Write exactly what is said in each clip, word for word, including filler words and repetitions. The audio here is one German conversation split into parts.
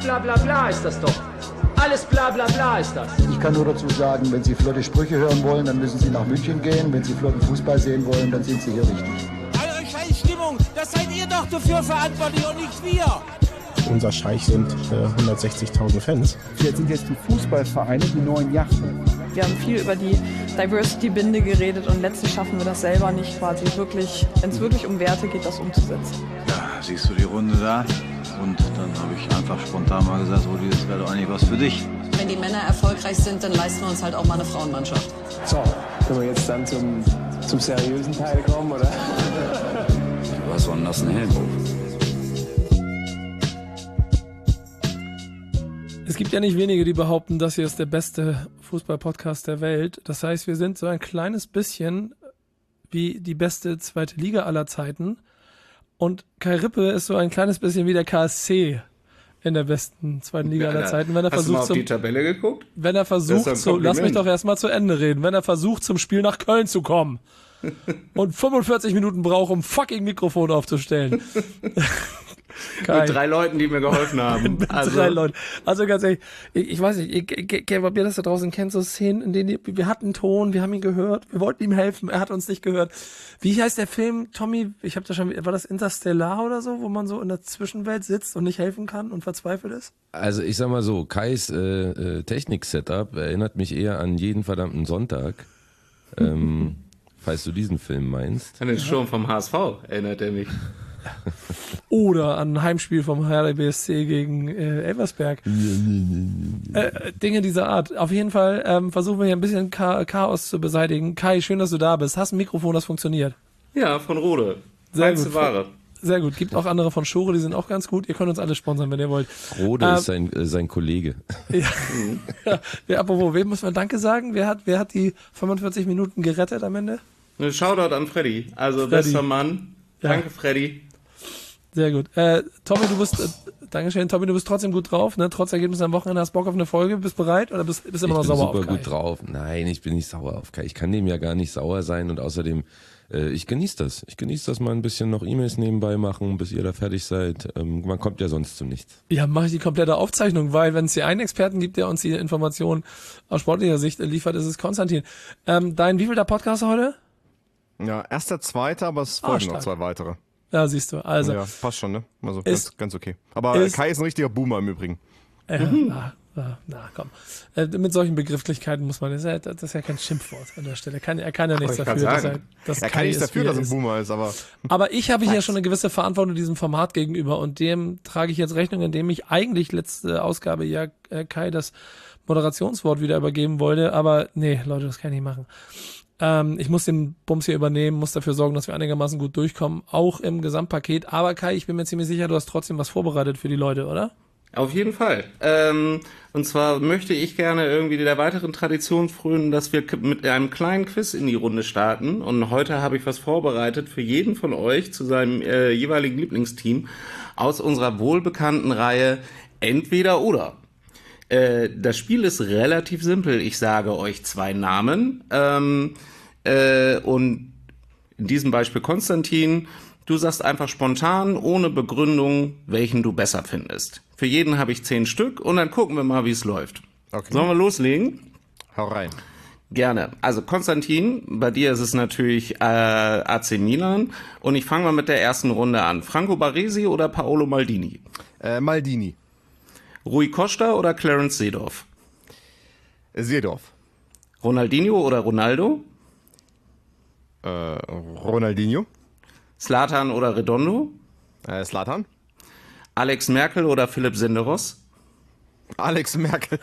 bla bla bla ist das doch. Alles bla bla bla ist das. Ich kann nur dazu sagen, wenn Sie flotte Sprüche hören wollen, dann müssen Sie nach München gehen. Wenn Sie flotten Fußball sehen wollen, dann sind Sie hier richtig. Eure Scheißstimmung, das seid ihr doch dafür verantwortlich und nicht wir. Unser Scheich sind äh, hundertsechzigtausend Fans. Jetzt sind jetzt die Fußballvereine die neuen Yachten. Wir haben viel über die Diversity-Binde geredet und letztlich schaffen wir das selber nicht quasi wirklich, wenn es wirklich um Werte geht, das umzusetzen. Ja, siehst du die Runde da? Und dann habe ich einfach spontan mal gesagt, Rudi, das wäre doch eigentlich was für dich. Wenn die Männer erfolgreich sind, dann leisten wir uns halt auch mal eine Frauenmannschaft. So, können wir jetzt dann zum, zum seriösen Teil kommen, oder? Was war denn das, ein Heldenruf? Es gibt ja nicht wenige, die behaupten, das hier ist der beste Fußball-Podcast der Welt. Das heißt, wir sind so ein kleines bisschen wie die beste zweite Liga aller Zeiten. Und Kai Rippe ist so ein kleines bisschen wie der K S C in der besten zweiten Liga aller Zeiten. Wenn er Hast versucht du mal auf zum, die Tabelle geguckt? Wenn er versucht, zu, lass mich doch erstmal zu Ende reden, wenn er versucht, zum Spiel nach Köln zu kommen und fünfundvierzig Minuten braucht, um fucking Mikrofon aufzustellen. Kai. Mit drei Leuten, die mir geholfen haben. Mit also. drei Leuten. Also ganz ehrlich, ich, ich weiß nicht, ich, ich, ich, ob ihr das da draußen kennt, so Szenen, in denen die, wir hatten Ton, wir haben ihn gehört, wir wollten ihm helfen, er hat uns nicht gehört. Wie heißt der Film, Tommy? Ich habe da schon, war das Interstellar oder so, wo man so in der Zwischenwelt sitzt und nicht helfen kann und verzweifelt ist? Also ich sag mal so, Kais äh, äh, Technik-Setup erinnert mich eher an jeden verdammten Sonntag. ähm, falls du diesen Film meinst. An den Sturm vom H S V erinnert er mich. Oder an ein Heimspiel vom Hertha B S C gegen äh, Elversberg. äh, Dinge dieser Art. Auf jeden Fall ähm, versuchen wir hier ein bisschen Cha- Chaos zu beseitigen. Kai, schön, dass du da bist. Hast ein Mikrofon, das funktioniert? Ja, von Rode. Sehr gut. Ware. Sehr gut. Gibt auch andere von Schore, die sind auch ganz gut. Ihr könnt uns alle sponsern, wenn ihr wollt. Rode ähm, ist sein, äh, sein Kollege. Ja. ja. ja, apropos, wem muss man Danke sagen? Wer hat, wer hat die fünfundvierzig Minuten gerettet am Ende? Ein Shoutout an Freddy. Also Freddy. Bester Mann. Ja. Danke, Freddy. Sehr gut. Äh, Tommy, du bist, äh, Dankeschön, Tommy, du bist trotzdem gut drauf, ne? Trotz Ergebnis am Wochenende, hast Bock auf eine Folge, bist bereit oder bist, bist immer noch ich bin sauer auf super Kai? gut drauf. Nein, ich bin nicht sauer auf Kai. Ich kann dem ja gar nicht sauer sein und außerdem, äh, ich genieße das. Ich genieße das mal ein bisschen noch E-Mails nebenbei machen, bis ihr da fertig seid. Ähm, man kommt ja sonst zu nichts. Ja, mache ich die komplette Aufzeichnung, weil wenn es hier einen Experten gibt, der uns die Informationen aus sportlicher Sicht liefert, ist es Konstantin. Ähm, dein wievielter Podcast heute? Ja, erster, zweiter, aber es folgen noch zwei weitere. Ja, siehst du. Also ja, passt schon, ne? Also ist, ganz, ganz okay. Aber ist, Kai ist ein richtiger Boomer im Übrigen. Ja, mhm. na, na, na, komm. Äh, mit solchen Begrifflichkeiten muss man, das ist ja, das ist ja kein Schimpfwort an der Stelle. Kann, er kann ja nichts dafür, dass er, dass er kann nichts dafür, dass er ein Boomer ist, aber. Aber ich habe hier schon eine gewisse Verantwortung diesem Format gegenüber und dem trage ich jetzt Rechnung, indem ich eigentlich letzte Ausgabe ja äh, Kai das Moderationswort wieder übergeben wollte. Aber nee, Leute, das kann ich nicht machen. Ähm, ich muss den Bums hier übernehmen, muss dafür sorgen, dass wir einigermaßen gut durchkommen, auch im Gesamtpaket. Aber Kai, ich bin mir ziemlich sicher, du hast trotzdem was vorbereitet für die Leute, oder? Auf jeden Fall. Ähm, und zwar möchte ich gerne irgendwie der weiteren Tradition frönen, dass wir mit einem kleinen Quiz in die Runde starten. Und heute habe ich was vorbereitet für jeden von euch zu seinem äh, jeweiligen Lieblingsteam aus unserer wohlbekannten Reihe Entweder oder. Äh, das Spiel ist relativ simpel. Ich sage euch zwei Namen ähm, äh, und in diesem Beispiel Konstantin, du sagst einfach spontan, ohne Begründung, welchen du besser findest. Für jeden habe ich zehn Stück und dann gucken wir mal, wie es läuft. Okay. Sollen wir loslegen? Hau rein. Gerne. Also Konstantin, bei dir ist es natürlich äh, A C Milan und ich fange mal mit der ersten Runde an. Franco Baresi oder Paolo Maldini? Äh, Maldini. Rui Costa oder Clarence Seedorf? Seedorf. Ronaldinho oder Ronaldo? Äh, Ronaldinho. Zlatan oder Redondo? Äh, Zlatan. Alex Merkel oder Philipp Senderos? Alex Merkel.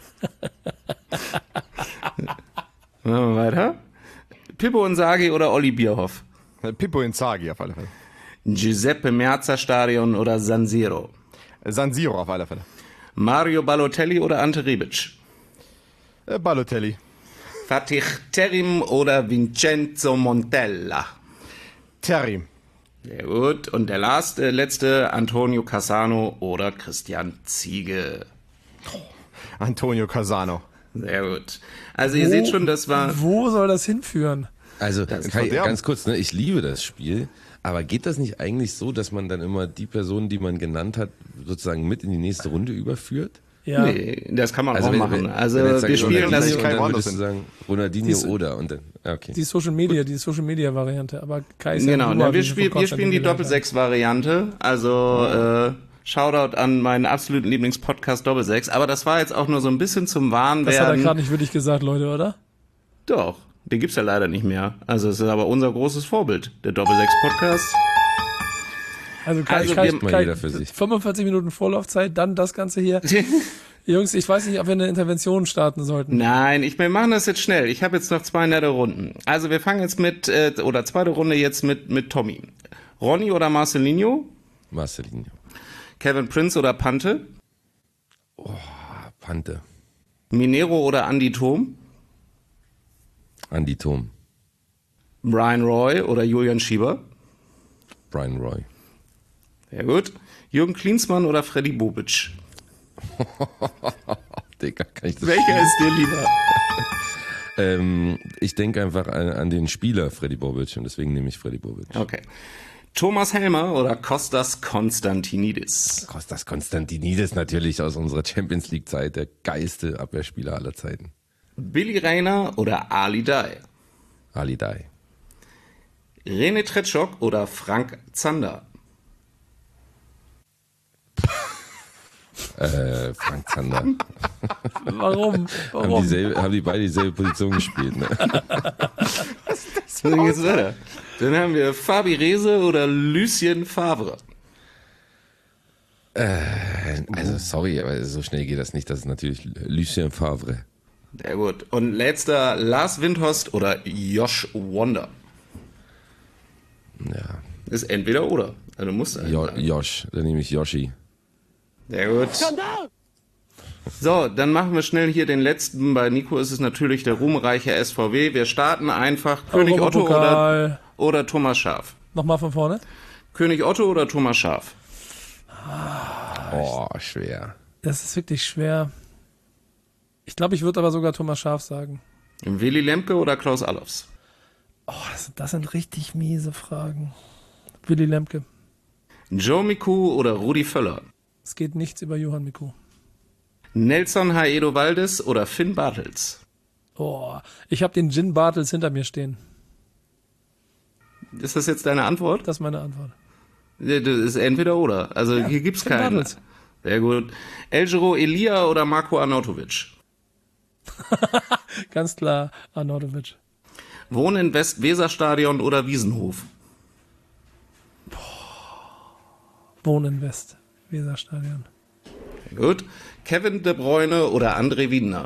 Machen wir weiter. Pippo Inzaghi oder Olli Bierhoff? Äh, Pippo Inzaghi auf alle Fälle. Giuseppe Meazza Stadion oder San Siro? Äh, San Siro auf alle Fälle. Mario Balotelli oder Ante Rebic? Äh, Balotelli. Fatih Terim oder Vincenzo Montella? Terim. Sehr gut. Und der letzte, letzte Antonio Cassano oder Christian Ziege? Antonio Cassano. Sehr gut. Also ihr wo, seht schon, das war... Wo soll das hinführen? Also Kai, ganz kurz, ne, ich liebe das Spiel, Aber geht das nicht eigentlich so, dass man dann immer die Person, die man genannt hat, sozusagen mit in die nächste Runde überführt? Ja. Nee, das kann man also auch wenn, machen. Wenn, also wenn wir spielen das nicht, dann würdest du sagen Ronaldinho die, oder und dann, okay. Die Social Media, die Social Media Variante, aber Kai ist Genau, ja na, wir, spiel, wir spielen die Doppelsechs-Variante, also äh, Shoutout an meinen absoluten Lieblingspodcast Doppelsechs, aber das war jetzt auch nur so ein bisschen zum Warnwerden. Das hat er gerade nicht wirklich gesagt, Leute, oder? Doch, den gibt's ja leider nicht mehr. Also es ist aber unser großes Vorbild, der Doppelsechs-Podcast. Also, Kai, also Kai, wir, Kai, jeder für sich. fünfundvierzig Minuten Vorlaufzeit, dann das Ganze hier. Jungs, ich weiß nicht, ob wir eine Intervention starten sollten. Nein, ich, wir machen das jetzt schnell. Ich habe jetzt noch zwei nette Runden. Also wir fangen jetzt mit, äh, oder zweite Runde jetzt mit, mit Tommy. Ronny oder Marcelinho? Marcelinho. Kevin Prince oder Pante? Oh, Pante. Minero oder Andi Thom? Andi Thom. Brian Roy oder Julian Schieber? Brian Roy. Sehr gut. Jürgen Klinsmann oder Freddy Bobic? Digga, kann ich das Welcher spielen? Ist dir lieber? ähm, ich denke einfach an, an den Spieler Freddy Bobic und deswegen nehme ich Freddy Bobic. Okay. Thomas Helmer oder Kostas Konstantinidis? Kostas Konstantinidis natürlich aus unserer Champions League Zeit, der geilste Abwehrspieler aller Zeiten. Billy Reiner oder Ali Dai? Ali Dai. René Tretschok oder Frank Zander? Äh, Frank Zander. Warum? Warum? Haben, dieselbe, haben die beide dieselbe Position gespielt, ne? Was ist das denn jetzt weiter? Dann haben wir Fabi Rehse oder Lucien Favre. Äh, also sorry, aber so schnell geht das nicht. Das ist natürlich Lucien Favre. Sehr gut. Und letzter Lars Windhorst oder Josh Wonder. Ja. Ist entweder oder. Also du musst jo- Josh, dann nehme ich Yoshi. Sehr gut. So, dann machen wir schnell hier den letzten. Bei Nico ist es natürlich der ruhmreiche S V W. Wir starten einfach König Otto oder, oder Thomas Schaaf. Nochmal von vorne. König Otto oder Thomas Schaaf? Oh, schwer. Das ist wirklich schwer. Ich glaube, ich würde aber sogar Thomas Schaaf sagen. Willy Lemke oder Klaus Allofs? Oh, das, das sind richtig miese Fragen. Willy Lemke. Joe Miku oder Rudi Völler? Es geht nichts über Johann Miku. Nelson Haedo Valdez oder Finn Bartels? Oh, ich habe den Gin Bartels hinter mir stehen. Ist das jetzt deine Antwort? Das ist meine Antwort. Das ist entweder oder. Also ja, hier gibt's Finn keinen. Bartels. Sehr gut. Elgero Elia oder Marko Arnautovic? Ganz klar Arnautovic. Wohnen in West-Weser-Stadion oder Wiesenhof? Wohnen in West-Weser-Stadion. Gut. Kevin De Bruyne oder André Wiedner?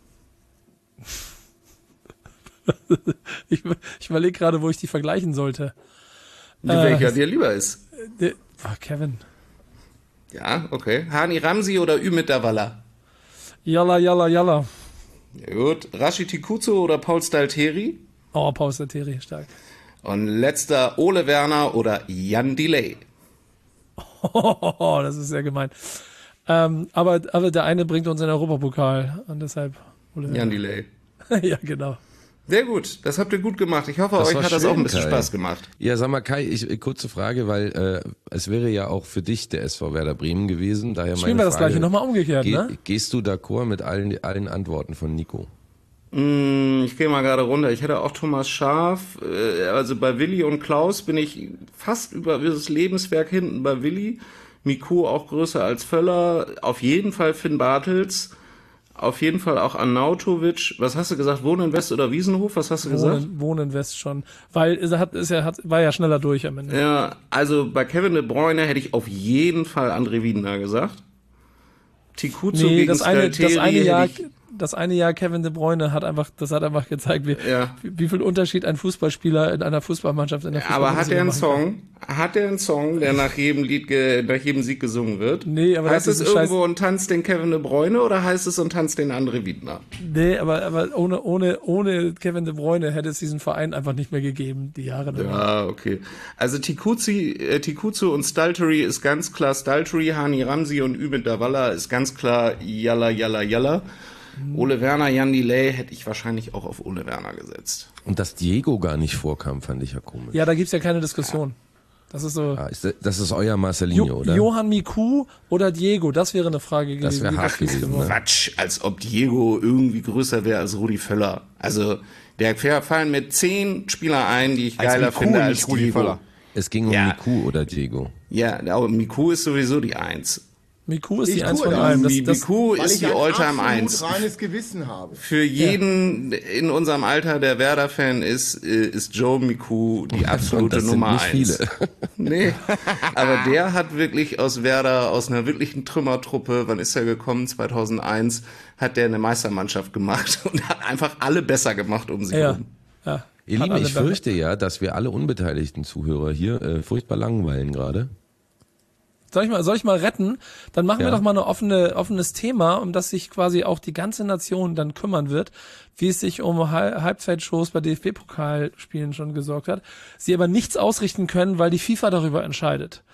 ich ich überlege gerade, wo ich die vergleichen sollte. Welcher äh, dir lieber ist? De, oh, Kevin. Ja, okay. Hani Ramsi oder Ümit Davala? Yalla, yalla, yalla. Ja, gut. Rashid Tikuzo oder Paul Stalteri? Oh, Paul Stalteri, stark. Und letzter Ole Werner oder Jan Delay? Oh, das ist sehr gemein. Ähm, aber, aber der eine bringt uns in den Europapokal und deshalb Ole Werner. Jan Delay. Ja, genau. Sehr gut, das habt ihr gut gemacht. Ich hoffe, das euch hat schön, das auch ein bisschen Kai. Spaß gemacht. Ja, sag mal Kai, ich, kurze Frage, weil äh, es wäre ja auch für dich der S V Werder Bremen gewesen. Daher Spielen meine wir das Frage, gleiche nochmal umgekehrt, geh, ne? Gehst du d'accord mit allen, allen Antworten von Nico? Mm, ich gehe mal gerade runter. Ich hätte auch Thomas Schaaf. Äh, also bei Willi und Klaus bin ich fast über das Lebenswerk hinten bei Willi. Miku auch größer als Völler. Auf jeden Fall Finn Bartels. Auf jeden Fall auch Arnautovic. Was hast du gesagt? Wohnen in West oder Wiesenhof? Was hast du Wohnen, gesagt? Wohnen in West schon. Weil er hat, ist ja, hat, war ja schneller durch am Ende. Ja, also bei Kevin De Bruyne hätte ich auf jeden Fall André Wiedner gesagt. Tikuzo nee, gegen das eine, Stalteri das eine Jahr, ich, das eine Jahr Kevin De Bruyne hat einfach, das hat einfach gezeigt, wie, ja. wie, wie viel Unterschied ein Fußballspieler in einer Fußballmannschaft in der Aber hat er einen Song? Kann. Hat er einen Song, der nach jedem Lied, ge, nach jedem Sieg gesungen wird? Nee, aber heißt das es ist irgendwo Scheiß... und tanzt den Kevin De Bruyne oder heißt es und tanzt den André Wiedner? Nee, aber, aber ohne, ohne, ohne Kevin De Bruyne hätte es diesen Verein einfach nicht mehr gegeben, die Jahre danach. Ja, okay. Also Tikuzi, äh, Tikuzo und Stalteri ist ganz klar Stalteri, Hani Ramsi und Ümit Davala ist ganz klar Yalla, Yalla, Yalla. Mhm. Ole Werner, Jan Delay hätte ich wahrscheinlich auch auf Ole Werner gesetzt. Und dass Diego gar nicht vorkam, fand ich ja komisch. Ja, da gibt's ja keine Diskussion. Das ist so. Ah, ist das, das ist euer Marcelinho, jo- oder? Johann Miku oder Diego, das wäre eine Frage gewesen. Das wäre hart gewesen. Ne? Quatsch, als ob Diego irgendwie größer wäre als Rudi Völler. Also, der fallen mir zehn Spieler ein, die ich als geiler Miku, finde als Rudi Diego. Völler. Es ging um ja. Miku oder Diego. Ja, aber Miku ist sowieso die Eins. Miku ist ich die Eins von allem. Das, das, Miku ist die Alltime Eins. Reines Gewissen habe. Für jeden ja. in unserem Alter, der Werder-Fan ist, ist Joe Miku die absolute das Nummer sind nicht Eins. Viele. Nee, aber der hat wirklich aus Werder, aus einer wirklichen Trümmertruppe, wann ist er gekommen? zweitausendeins, hat der eine Meistermannschaft gemacht und hat einfach alle besser gemacht um sich herum. Ja. Ja. Ihr Lieben, ich fürchte ja, dass wir alle unbeteiligten Zuhörer hier äh, furchtbar langweilen gerade. Soll ich mal, soll ich mal retten? Dann machen ja. wir doch mal ein offene, offenes Thema, um das sich quasi auch die ganze Nation dann kümmern wird, wie es sich um Halbzeitshows bei D F B-Pokalspielen schon gesorgt hat. Sie aber nichts ausrichten können, weil die FIFA darüber entscheidet.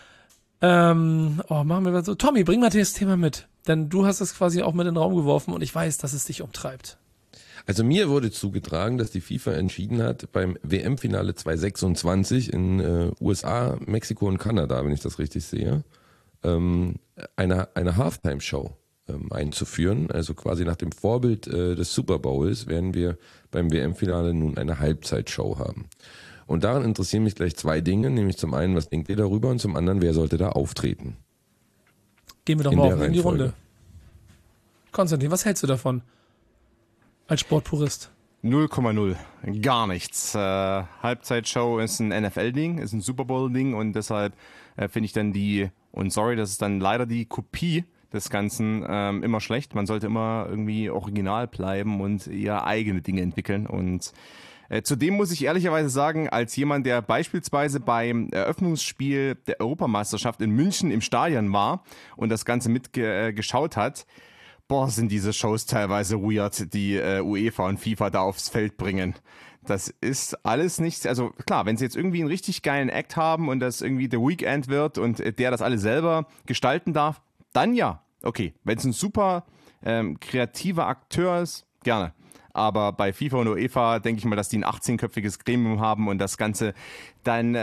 Ähm, oh, machen wir mal so. Tommy, bring mal das Thema mit. Denn du hast es quasi auch mit in den Raum geworfen und ich weiß, dass es dich umtreibt. Also mir wurde zugetragen, dass die FIFA entschieden hat, beim W M-Finale zweitausendsechsundzwanzig in äh, U S A, Mexiko und Kanada, wenn ich das richtig sehe, ähm, eine, eine Halftime-Show ähm, einzuführen. Also quasi nach dem Vorbild äh, des Super Bowls werden wir beim W M-Finale nun eine Halbzeitshow haben. Und daran interessieren mich gleich zwei Dinge, nämlich zum einen, was denkt ihr darüber und zum anderen, wer sollte da auftreten? Gehen wir doch in mal auf in die Runde. Konstantin, was hältst du davon? Als Sportpurist. null Komma null. Gar nichts. Äh, Halbzeitshow ist ein N F L-Ding, ist ein Super Bowl-Ding und deshalb äh, finde ich dann die, und sorry, das ist dann leider die Kopie des Ganzen ähm, immer schlecht. Man sollte immer irgendwie original bleiben und eher eigene Dinge entwickeln. Und äh, zudem muss ich ehrlicherweise sagen, als jemand, der beispielsweise beim Eröffnungsspiel der Europameisterschaft in München im Stadion war und das Ganze mitgeschaut hat, boah, sind diese Shows teilweise weird, die äh, UEFA und FIFA da aufs Feld bringen. Das ist alles nicht, also klar, wenn sie jetzt irgendwie einen richtig geilen Act haben und das irgendwie The Weeknd wird und äh, der das alles selber gestalten darf, dann ja, okay. Wenn es ein super ähm, kreativer Akteur ist, gerne. Aber bei FIFA und UEFA denke ich mal, dass die ein achtzehnköpfiges Gremium haben und das Ganze dann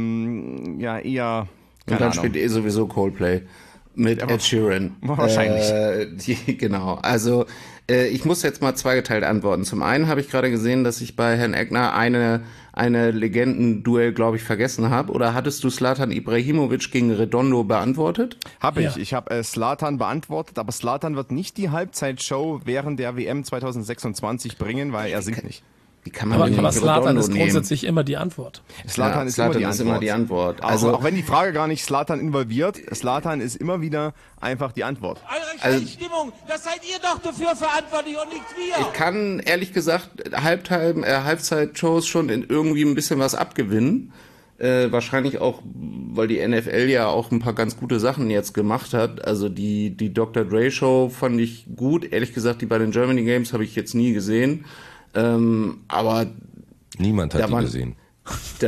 ähm, ja eher, keine Und dann Ahnung. Spielt eh sowieso Coldplay. Mit Ed Sheeran. Wahrscheinlich. Äh, die, genau. Also äh, ich muss jetzt mal zweigeteilt antworten. Zum einen habe ich gerade gesehen, dass ich bei Herrn Egner eine eine Legendenduell, glaube ich, vergessen habe. Oder hattest du Zlatan Ibrahimovic gegen Redondo beantwortet? Habe ich. Ja. Ich habe Zlatan äh, beantwortet, aber Zlatan wird nicht die Halbzeitshow während der W M zweitausendsechsundzwanzig bringen, weil er singt nicht. Wie kann man aber aber Zlatan ist grundsätzlich nehmen? immer die Antwort. Zlatan ja, ist, Zlatan immer, die ist immer die Antwort. Also auch, auch wenn die Frage gar nicht Zlatan involviert, Zlatan ist immer wieder einfach die Antwort. Eure also, Stimmung, das seid ihr doch dafür verantwortlich und nicht wir. Ich kann ehrlich gesagt Halbtime, äh, Halbzeitshows schon in irgendwie ein bisschen was abgewinnen. Äh, wahrscheinlich auch, weil die N F L ja auch ein paar ganz gute Sachen jetzt gemacht hat. Also die die Doktor Dre Show fand ich gut. Ehrlich gesagt, die bei den Germany Games habe ich jetzt nie gesehen. Ähm, aber niemand hat die waren, gesehen. Da,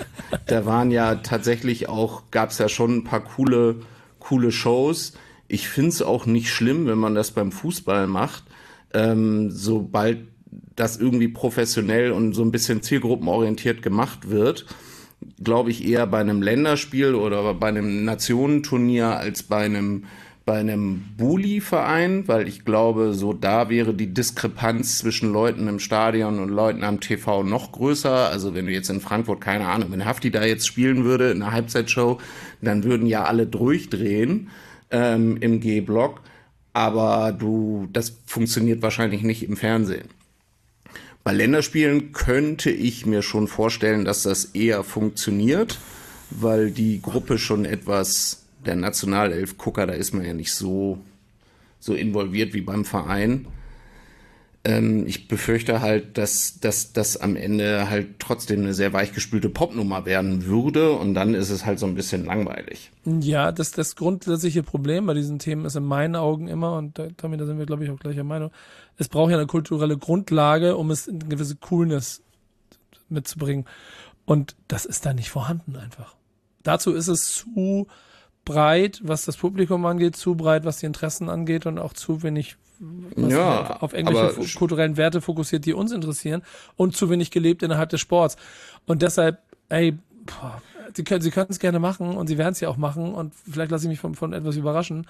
da waren ja tatsächlich auch, gab es ja schon ein paar coole, coole Shows. Ich finde es auch nicht schlimm, wenn man das beim Fußball macht. Ähm, sobald das irgendwie professionell und so ein bisschen zielgruppenorientiert gemacht wird, glaube ich eher bei einem Länderspiel oder bei einem Nationenturnier als bei einem bei einem Bully-Verein, weil ich glaube, so da wäre die Diskrepanz zwischen Leuten im Stadion und Leuten am T V noch größer. Also wenn du jetzt in Frankfurt, keine Ahnung, wenn Hafti da jetzt spielen würde in einer Halbzeitshow, dann würden ja alle durchdrehen ähm, im G-Block. Aber du, das funktioniert wahrscheinlich nicht im Fernsehen. Bei Länderspielen könnte ich mir schon vorstellen, dass das eher funktioniert, weil die Gruppe schon etwas... Der Nationalelf-Gucker, da ist man ja nicht so, so involviert wie beim Verein. Ähm, ich befürchte halt, dass das am Ende halt trotzdem eine sehr weichgespülte Popnummer werden würde und dann ist es halt so ein bisschen langweilig. Ja, das, das grundsätzliche Problem bei diesen Themen ist in meinen Augen immer, und da, Tommy, da sind wir, glaube ich, auch gleicher Meinung, es braucht ja eine kulturelle Grundlage, um es in eine gewisse Coolness mitzubringen. Und das ist da nicht vorhanden einfach. Dazu ist es zu breit, was das Publikum angeht, zu breit, was die Interessen angeht und auch zu wenig was ja, auf irgendwelche f- kulturellen Werte fokussiert, die uns interessieren und zu wenig gelebt innerhalb des Sports. Und deshalb, ey, boah, sie können sie können es gerne machen und sie werden es ja auch machen und vielleicht lasse ich mich von, von etwas überraschen.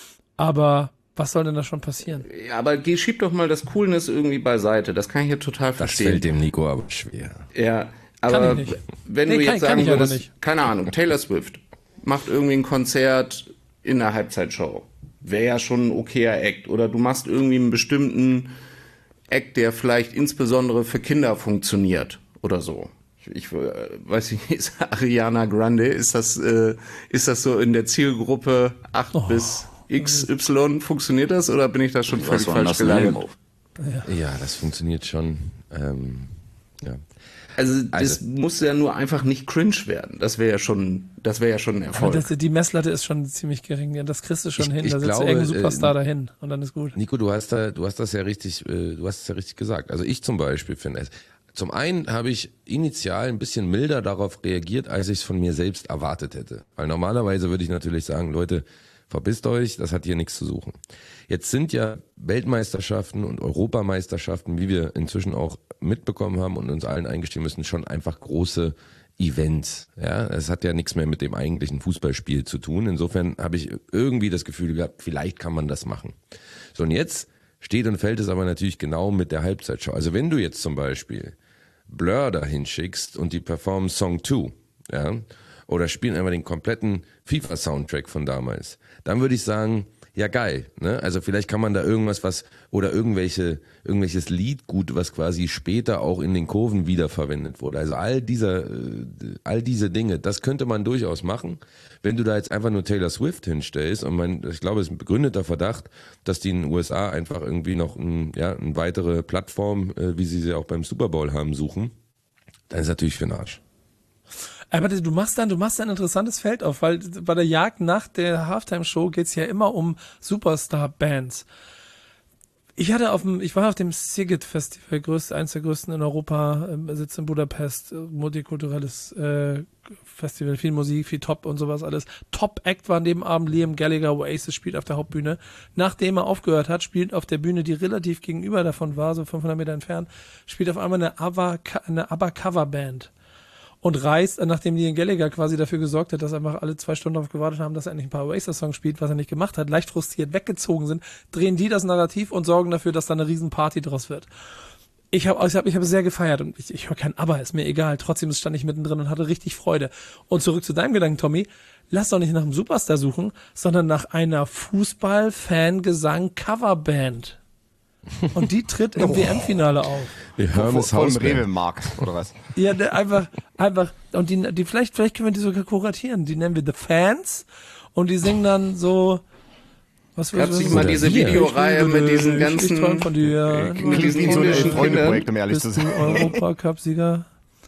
Aber was soll denn da schon passieren? Ja, aber geh, schieb doch mal das Coolness irgendwie beiseite. Das kann ich ja total verstehen. Das fällt dem Nico aber schwer. Ja, aber Kann ich nicht. wenn Nee, du kann- jetzt kann sagen ich aber würdest, nicht. keine Ahnung, Taylor Swift macht irgendwie ein Konzert in der Halbzeitshow. Wäre ja schon ein okayer Act. Oder du machst irgendwie einen bestimmten Act, der vielleicht insbesondere für Kinder funktioniert oder so. Ich, ich äh, weiß nicht, ist Ariana Grande, ist das, äh, ist das so in der Zielgruppe acht Oh. bis X Y? Funktioniert das oder bin ich da schon völlig Was war falsch das gelandet? Ja. Ja, das funktioniert schon. Ähm, ja. Also das Also- muss ja nur einfach nicht cringe werden. Das wäre ja schon, das wäre ja schon ein Aber Erfolg. das, die Messlatte ist schon ziemlich gering. Ja, das kriegst du schon Ich- hin. ich Da sitzt glaube, irgendein Superstar äh, dahin und dann ist gut. Nico, du hast da, du hast das ja richtig, äh, du hast es ja richtig gesagt. Also ich zum Beispiel finde es. Zum einen habe ich initial ein bisschen milder darauf reagiert, als ich es von mir selbst erwartet hätte. Weil normalerweise würde ich natürlich sagen, Leute, verpisst euch, das hat hier nichts zu suchen. Jetzt sind ja Weltmeisterschaften und Europameisterschaften, wie wir inzwischen auch mitbekommen haben und uns allen eingestehen müssen, schon einfach große Events. Ja, es hat ja nichts mehr mit dem eigentlichen Fußballspiel zu tun. Insofern habe ich irgendwie das Gefühl gehabt, vielleicht kann man das machen. So, und jetzt steht und fällt es aber natürlich genau mit der Halbzeitshow. Also wenn du jetzt zum Beispiel Blur dahin schickst und die performen Song zwei, ja, oder spielen einfach den kompletten FIFA-Soundtrack von damals, dann würde ich sagen, ja geil, ne? Also vielleicht kann man da irgendwas, was, oder irgendwelche, irgendwelches Liedgut, was quasi später auch in den Kurven wiederverwendet wurde. Also all dieser, äh, all diese Dinge, das könnte man durchaus machen. Wenn du da jetzt einfach nur Taylor Swift hinstellst, und mein, ich glaube, es ist ein begründeter Verdacht, dass die in den U S A einfach irgendwie noch ein, ja, eine weitere Plattform, äh, wie sie sie auch beim Super Bowl haben, suchen, dann ist natürlich für den Arsch. Aber du machst dann, du machst ein interessantes Feld auf, weil bei der Jagd nach der Halftime-Show geht's ja immer um Superstar-Bands. Ich hatte auf dem, ich war auf dem Szeged Festival, größte, eins der größten in Europa, ähm, sitzt in Budapest, äh, multikulturelles äh, Festival, viel Musik, viel Top und sowas alles. Top-Act war an dem Abend Liam Gallagher, Oasis spielt auf der Hauptbühne. Nachdem er aufgehört hat, spielt auf der Bühne, die relativ gegenüber davon war, so fünfhundert Meter entfernt, spielt auf einmal eine ABBA, eine ABBA-Coverband. Und reist, nachdem Liam Gallagher quasi dafür gesorgt hat, dass einfach alle zwei Stunden darauf gewartet haben, dass er endlich ein paar Oasis-Songs spielt, was er nicht gemacht hat, leicht frustriert weggezogen sind, drehen die das Narrativ und sorgen dafür, dass da eine riesen Party draus wird. Ich habe ich hab, ich hab sehr gefeiert und ich, ich höre kein Aber, ist mir egal. Trotzdem stand ich mittendrin und hatte richtig Freude. Und zurück zu deinem Gedanken, Tommy, lass doch nicht nach einem Superstar suchen, sondern nach einer Fußball-Fangesang-Coverband. Und die tritt im Oh. W M-Finale auf. Die Hermes Von Hausband. Rewe-Markt, oder was? Ja, ne, einfach, einfach, und die, die, vielleicht, vielleicht können wir die sogar kuratieren. Die nennen wir The Fans und die singen dann so, was Gab's was- nicht mal was- diese Ich Videoreihe liebe mit diesen dich, ganzen- ich träum von dir, Äh, mit diesen indischen Freunde-Projekt, um ehrlich bist zu du sein. Europacup-Sieger,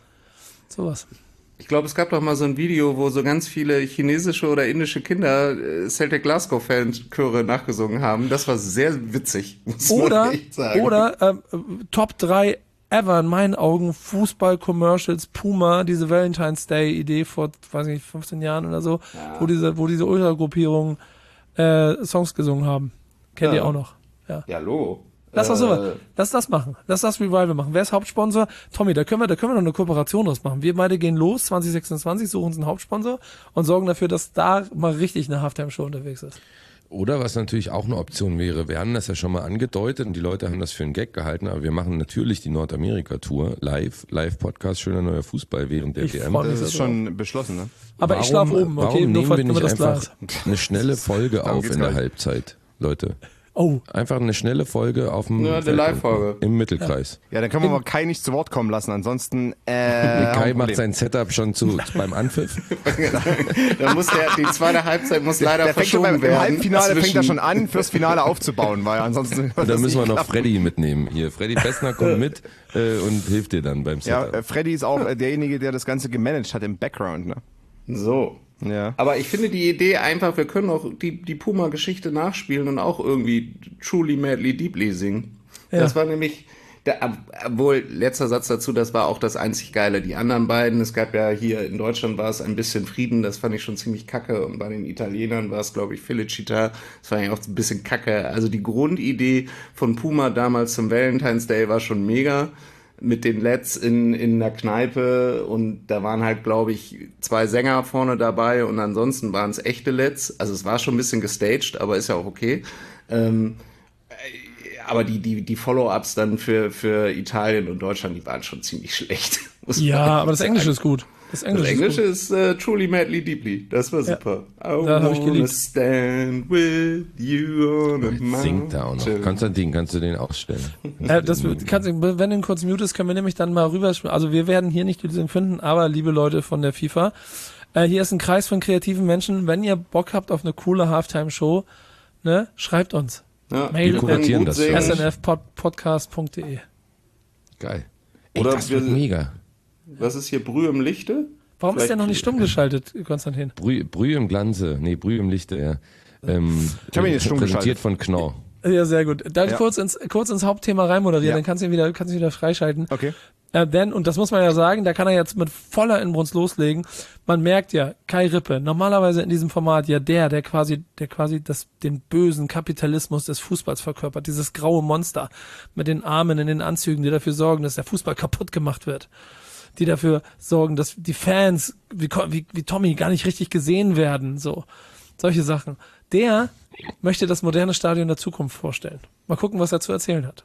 sowas. Ich glaube, es gab doch mal so ein Video, wo so ganz viele chinesische oder indische Kinder äh, Celtic Glasgow-Fan-Chöre nachgesungen haben. Das war sehr witzig, muss Oder, man echt sagen. oder ähm, Top drei ever in meinen Augen Fußball-Commercials, Puma, diese Valentine's Day-Idee vor, weiß ich nicht, fünfzehn Jahren oder so, wo diese, wo diese Ultragruppierungen äh, Songs gesungen haben. Kennt Ja. ihr auch noch? Ja. Ja, Logo. Lass das so, Äh, lass das machen. Lass das Revival machen. Wer ist Hauptsponsor? Tommy, da können wir, da können wir noch eine Kooperation draus machen. Wir beide gehen los, zwanzig sechsundzwanzig, suchen uns einen Hauptsponsor und sorgen dafür, dass da mal richtig eine Halftime-Show unterwegs ist. Oder was natürlich auch eine Option wäre, wir haben das ja schon mal angedeutet und die Leute haben das für einen Gag gehalten, aber wir machen natürlich die Nordamerika-Tour live, Live-Podcast, schöner neuer Fußball während der Ich W M. freu mich Das ist schon beschlossen, ne? Aber ich schlaf oben, okay, warum nur nehmen falls wir nur nicht das einfach Glas. eine schnelle Folge Darum auf geht's in der gleich. Halbzeit, Leute? Oh. Einfach eine schnelle Folge auf dem Ja, eine Feld Live-Folge. im Mittelkreis. Ja, dann können wir mal Kai nicht zu Wort kommen lassen, ansonsten, äh, Kai haben wir ein macht Problem. sein Setup schon zu, beim Anpfiff. Da muss der, die zweite Halbzeit muss leider Der fängt schon verschoben beim, im werden. Halbfinale fängt er zwischen- schon an, fürs Finale aufzubauen, weil ansonsten Und da müssen wir noch Freddy mitnehmen. Hier, Freddy Pessner kommt mit äh, und hilft dir dann beim Ja, Setup. äh, Freddy ist auch äh, derjenige, der das Ganze gemanagt hat im Background, ne? So. Ja. Aber ich finde die Idee einfach, wir können auch die, die Puma-Geschichte nachspielen und auch irgendwie Truly, Madly, Deeply singen. Ja. Das war nämlich, der, obwohl, letzter Satz dazu, das war auch das einzig Geile. Die anderen beiden, es gab ja hier in Deutschland war es ein bisschen Frieden, das fand ich schon ziemlich kacke. Und bei den Italienern war es, glaube ich, Felicita, das war ja auch ein bisschen kacke. Also die Grundidee von Puma damals zum Valentine's Day war schon mega. mit den Leds in, in der Kneipe und da waren halt, glaube ich, zwei Sänger vorne dabei und ansonsten waren es echte Leds. Also es war schon ein bisschen gestaged, aber ist ja auch okay. Ähm, aber die, die, die Follow-ups dann für, für Italien und Deutschland, die waren schon ziemlich schlecht. Ja, aber das Englische ist gut. Das Englische, das Englische ist, ist uh, truly, madly, deeply. Das war super. Ja, I das hab ich geliebt. Stand with you on a mountain. Singt da auch noch. Konstantin, kannst du den ausstellen? Äh, das, kannst, wenn du ihn kurz mutest, können wir nämlich dann mal rüber. Also wir werden hier nicht die Lösung finden, aber liebe Leute von der FIFA, äh, hier ist ein Kreis von kreativen Menschen. Wenn ihr Bock habt auf eine coole Halftime-Show, ne, schreibt uns. Ja, Mail wir kuratieren das. s n f podcast punkt d e. Geil. Ey, Oder das wird wir, mega. Was ist hier, Brühe im Lichte? Warum Vielleicht ist der noch nicht stumm geschaltet, Konstantin? Brühe, Brühe im Glanze, nee, Brühe im Lichte, ja. Ähm, ich habe ihn jetzt stumm präsentiert geschaltet. von Knorr. Ja, sehr gut. Dann Ja. kurz ins kurz ins Hauptthema reinmoderieren, Ja. dann kannst du ihn wieder kannst du ihn wieder freischalten. Okay. Äh, denn, und das muss man ja sagen, da kann er jetzt mit voller Inbrunst loslegen. Man merkt ja, Kai Rippe, normalerweise in diesem Format ja der, der quasi, der quasi das, den bösen Kapitalismus des Fußballs verkörpert, dieses graue Monster mit den Armen in den Anzügen, die dafür sorgen, dass der Fußball kaputt gemacht wird. Die dafür sorgen, dass die Fans, wie, wie, wie Tommy, gar nicht richtig gesehen werden, so. Solche Sachen. Der möchte das moderne Stadion der Zukunft vorstellen. Mal gucken, was er zu erzählen hat.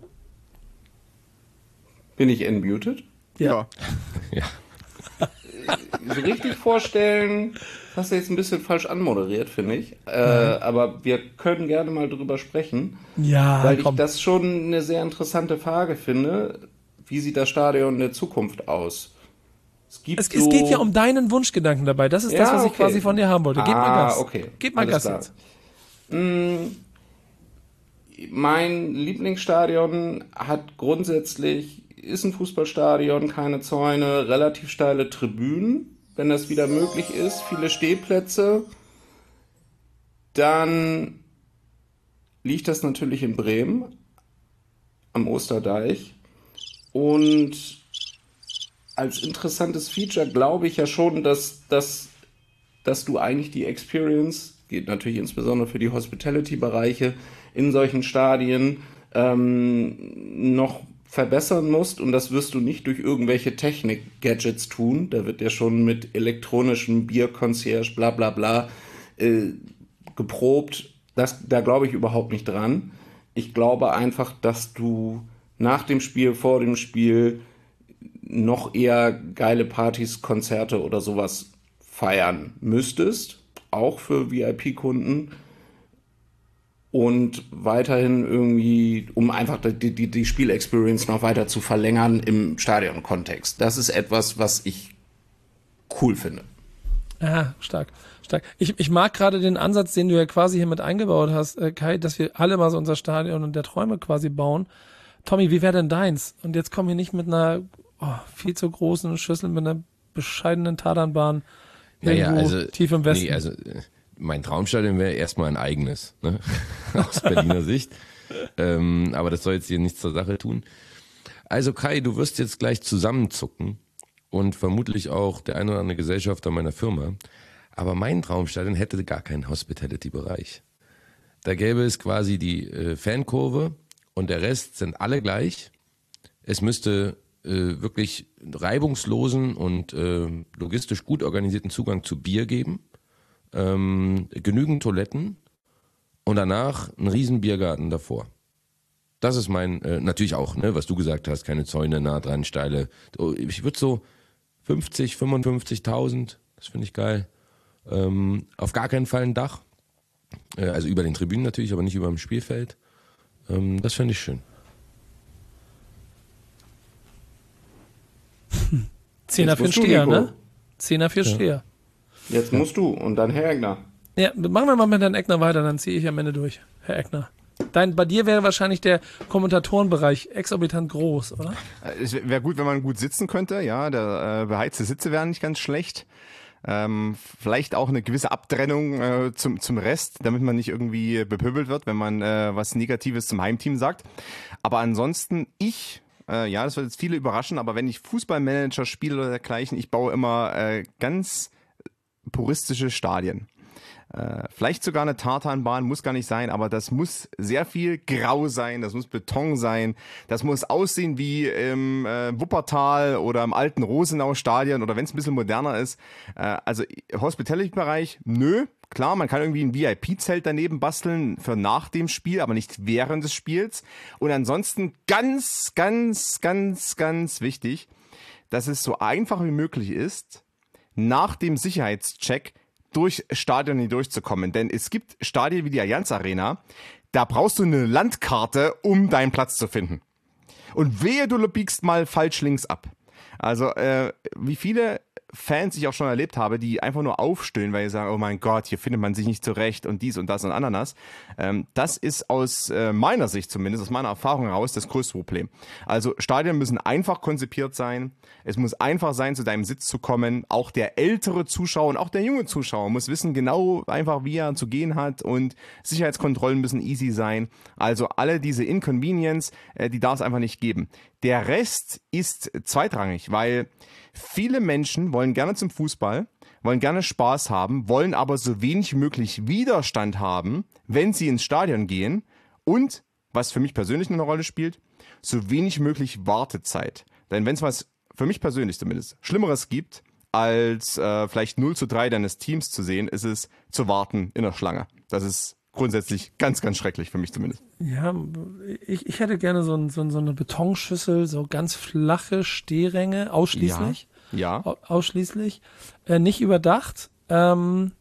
Bin ich unmuted? Ja. Ja. So richtig vorstellen, hast du jetzt ein bisschen falsch anmoderiert, finde ich. Äh, aber wir können gerne mal drüber sprechen. Ja, weil komm. ich das schon eine sehr interessante Frage finde. Wie sieht das Stadion der Zukunft aus? Es, gibt Es, so es geht ja um deinen Wunschgedanken dabei. Das ist Ja, das, was ich okay. quasi von dir haben wollte. Gib ah, mal Gas. Okay. Gib mal Alles Gas klar. jetzt. Mm, Mein Lieblingsstadion hat grundsätzlich, ist ein Fußballstadion, keine Zäune, relativ steile Tribünen, wenn das wieder möglich ist, viele Stehplätze. Dann liegt das natürlich in Bremen am Osterdeich. Und als interessantes Feature glaube ich ja schon, dass, dass, dass du eigentlich die Experience, geht natürlich insbesondere für die Hospitality-Bereiche, in solchen Stadien ähm, noch verbessern musst. Und das wirst du nicht durch irgendwelche Technik-Gadgets tun. Da wird ja schon mit elektronischem Bier-Concierge, bla bla bla, äh, geprobt. Das, da glaube ich überhaupt nicht dran. Ich glaube einfach, dass du nach dem Spiel, vor dem Spiel noch eher geile Partys, Konzerte oder sowas feiern müsstest. Auch für V I P-Kunden. Und weiterhin irgendwie, um einfach die, die, die Spielexperience noch weiter zu verlängern im Stadion-Kontext. Das ist etwas, was ich cool finde. Ah, stark, stark. Ich, ich mag gerade den Ansatz, den du ja quasi hier mit eingebaut hast, äh, Kai, dass wir alle mal so unser Stadion und der Träume quasi bauen. Tommy, wie wäre denn deins? Und jetzt komm hier nicht mit einer oh, viel zu großen Schüssel, mit einer bescheidenen Tatanbahn Naja, irgendwo also, tief im Westen. Nee, also mein Traumstadion wäre erstmal ein eigenes, ne? Aus Berliner Sicht. Ähm, aber das soll jetzt hier nichts zur Sache tun. Also Kai, du wirst jetzt gleich zusammenzucken und vermutlich auch der ein oder andere Gesellschafter meiner Firma. Aber mein Traumstadion hätte gar keinen Hospitality-Bereich. Da gäbe es quasi die äh, Fankurve und der Rest sind alle gleich. Es müsste äh, wirklich reibungslosen und äh, logistisch gut organisierten Zugang zu Bier geben. Ähm, genügend Toiletten und danach ein riesen Biergarten davor. Das ist mein, äh, natürlich auch, ne, was du gesagt hast, keine Zäune nah dran, steile. Ich würde so fünfzig, fünfundfünfzigtausend, das finde ich geil. Ähm, auf gar keinen Fall ein Dach. Äh, also über den Tribünen natürlich, aber nicht über dem Spielfeld. Ähm, das finde ich schön. Zehner für den Steher, ne? Zehner für Ja. Steher. Jetzt musst du und dann Herr Egner. Ja, machen wir mal mit Herrn Eckner weiter, dann ziehe ich am Ende durch, Herr Eckner. Dein, bei dir wäre wahrscheinlich der Kommentatorenbereich exorbitant groß, oder? Es wäre gut, wenn man gut sitzen könnte. Ja, der äh, beheizte Sitze wären nicht ganz schlecht. Ähm, vielleicht auch eine gewisse Abtrennung äh, zum, zum Rest, damit man nicht irgendwie bepöbelt wird, wenn man äh, was Negatives zum Heimteam sagt. Aber ansonsten, ich, äh, ja, das wird jetzt viele überraschen, aber wenn ich Fußballmanager spiele oder dergleichen, ich baue immer äh, ganz puristische Stadien. äh, vielleicht sogar eine Tartanbahn, muss gar nicht sein, aber das muss sehr viel grau sein, das muss Beton sein, das muss aussehen wie im äh, Wuppertal oder im alten Rosenau-Stadion oder wenn es ein bisschen moderner ist. Äh, also Hospitality-Bereich, nö. Klar, man kann irgendwie ein V I P-Zelt daneben basteln für nach dem Spiel, aber nicht während des Spiels. Und ansonsten ganz, ganz, ganz, ganz wichtig, dass es so einfach wie möglich ist, nach dem Sicherheitscheck durch Stadion hindurchzukommen. Denn es gibt Stadien wie die Allianz Arena, da brauchst du eine Landkarte, um deinen Platz zu finden. Und wehe, du biegst mal falsch links ab. Also äh, wie viele Fans ich auch schon erlebt habe, die einfach nur aufstöhnen, weil sie sagen, oh mein Gott, hier findet man sich nicht zurecht und dies und das und Ananas. Ähm, das ist aus äh, meiner Sicht zumindest, aus meiner Erfahrung heraus, das größte Problem. Also Stadien müssen einfach konzipiert sein. Es muss einfach sein, zu deinem Sitz zu kommen. Auch der ältere Zuschauer und auch der junge Zuschauer muss wissen genau einfach, wie er zu gehen hat und Sicherheitskontrollen müssen easy sein. Also alle diese Inconvenience, äh, die darf es einfach nicht geben. Der Rest ist zweitrangig, weil viele Menschen wollen gerne zum Fußball, wollen gerne Spaß haben, wollen aber so wenig wie möglich Widerstand haben, wenn sie ins Stadion gehen und, was für mich persönlich eine Rolle spielt, so wenig wie möglich Wartezeit. Denn wenn es was, für mich persönlich zumindest, Schlimmeres gibt, als äh, vielleicht null zu drei deines Teams zu sehen, ist es zu warten in der Schlange. Das ist grundsätzlich ganz, ganz schrecklich für mich zumindest. Ja, ich, ich hätte gerne so, ein, so, so eine Betonschüssel, so ganz flache Stehränge, ausschließlich. Ja. ja. Ausschließlich. Äh, nicht überdacht. Ähm,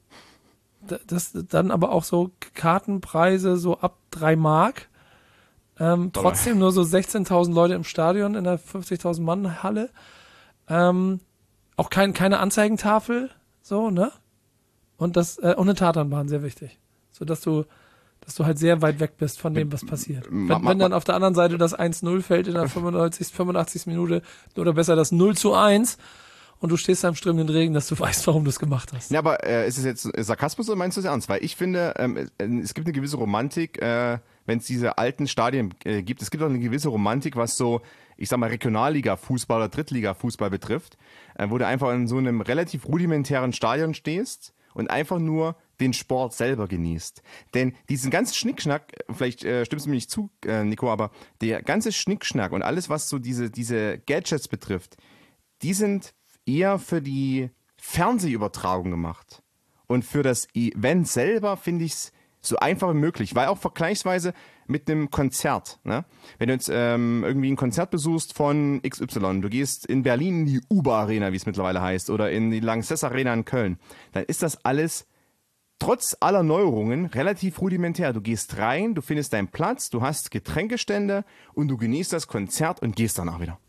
das, dann aber auch so Kartenpreise so ab drei Mark. Ähm, trotzdem nur so sechzehntausend Leute im Stadion in der fünfzigtausend Mann Halle. Ähm, auch kein, keine Anzeigentafel, so, ne? Und das, äh, und eine Tatanbahn, sehr wichtig. So dass du, dass du halt sehr weit weg bist von dem, was passiert. Wenn, wenn dann auf der anderen Seite das eins null fällt in der fünfundneunzigsten, fünfundachtzigsten Minute oder besser das null zu eins und du stehst da im strömenden Regen, dass du weißt, warum du es gemacht hast. Ja, aber äh, ist es jetzt Sarkasmus oder meinst du es ernst? Weil ich finde, ähm, es gibt eine gewisse Romantik, äh, wenn es diese alten Stadien äh, gibt. Es gibt auch eine gewisse Romantik, was so, ich sag mal, Regionalliga-Fußball oder Drittliga-Fußball betrifft, äh, wo du einfach in so einem relativ rudimentären Stadion stehst und einfach nur den Sport selber genießt. Denn diesen ganzen Schnickschnack, vielleicht äh, stimmst du mir nicht zu, äh, Nico, aber der ganze Schnickschnack und alles, was so diese, diese Gadgets betrifft, die sind eher für die Fernsehübertragung gemacht. Und für das Event selber finde ich es so einfach wie möglich, weil auch vergleichsweise mit einem Konzert, ne? Wenn du jetzt ähm, irgendwie ein Konzert besuchst von X Y, du gehst in Berlin in die U B A Arena, wie es mittlerweile heißt, oder in die Lanxess Arena in Köln, dann ist das alles trotz aller Neuerungen relativ rudimentär. Du gehst rein, du findest deinen Platz, du hast Getränkestände und du genießt das Konzert und gehst danach wieder.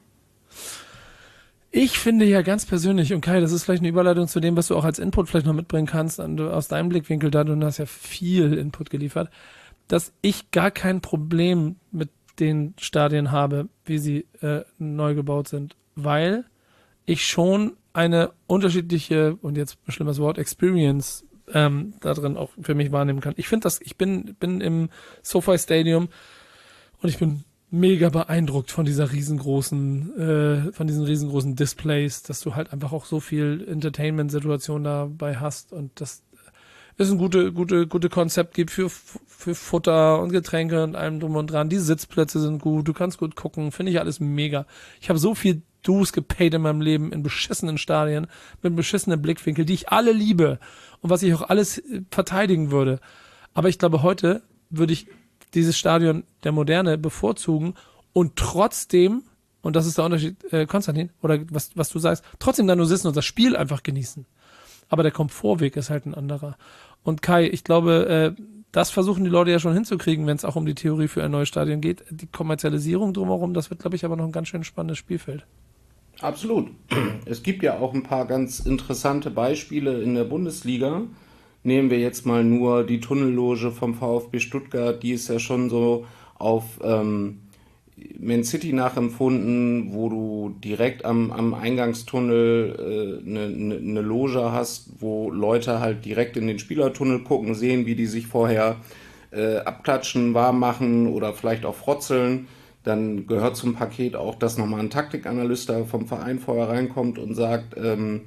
Ich finde ja ganz persönlich, und Kai, das ist vielleicht eine Überleitung zu dem, was du auch als Input vielleicht noch mitbringen kannst, aus deinem Blickwinkel da, du hast ja viel Input geliefert, dass ich gar kein Problem mit den Stadien habe, wie sie äh, neu gebaut sind, weil ich schon eine unterschiedliche, und jetzt ein schlimmes Wort, Experience ähm, da drin auch für mich wahrnehmen kann. Ich finde das, ich bin, bin im SoFi Stadium und ich bin mega beeindruckt von dieser riesengroßen, äh, von diesen riesengroßen Displays, dass du halt einfach auch so viel Entertainment-Situation dabei hast und das ist ein gute, gute, gute Konzept gibt für, für Futter und Getränke und allem drum und dran. Die Sitzplätze sind gut, du kannst gut gucken, finde ich alles mega. Ich habe so viel Dues gepaid in meinem Leben in beschissenen Stadien, mit beschissenen Blickwinkel, die ich alle liebe und was ich auch alles verteidigen würde. Aber ich glaube, heute würde ich dieses Stadion der Moderne bevorzugen und trotzdem, und das ist der Unterschied, äh, Konstantin, oder was, was du sagst, trotzdem da nur sitzen und das Spiel einfach genießen. Aber der Komfortweg ist halt ein anderer. Und Kai, ich glaube, äh, das versuchen die Leute ja schon hinzukriegen, wenn es auch um die Theorie für ein neues Stadion geht. Die Kommerzialisierung drumherum, das wird, glaube ich, aber noch ein ganz schön spannendes Spielfeld. Absolut. Es gibt ja auch ein paar ganz interessante Beispiele in der Bundesliga. Nehmen wir jetzt mal nur die Tunnelloge vom VfB Stuttgart, die ist ja schon so auf ähm, Man City nachempfunden, wo du direkt am, am Eingangstunnel eine äh, ne, ne Loge hast, wo Leute halt direkt in den Spielertunnel gucken, sehen, wie die sich vorher äh, abklatschen, warm machen oder vielleicht auch frotzeln. Dann gehört zum Paket auch, dass nochmal ein Taktikanalyst da vom Verein vorher reinkommt und sagt, ähm,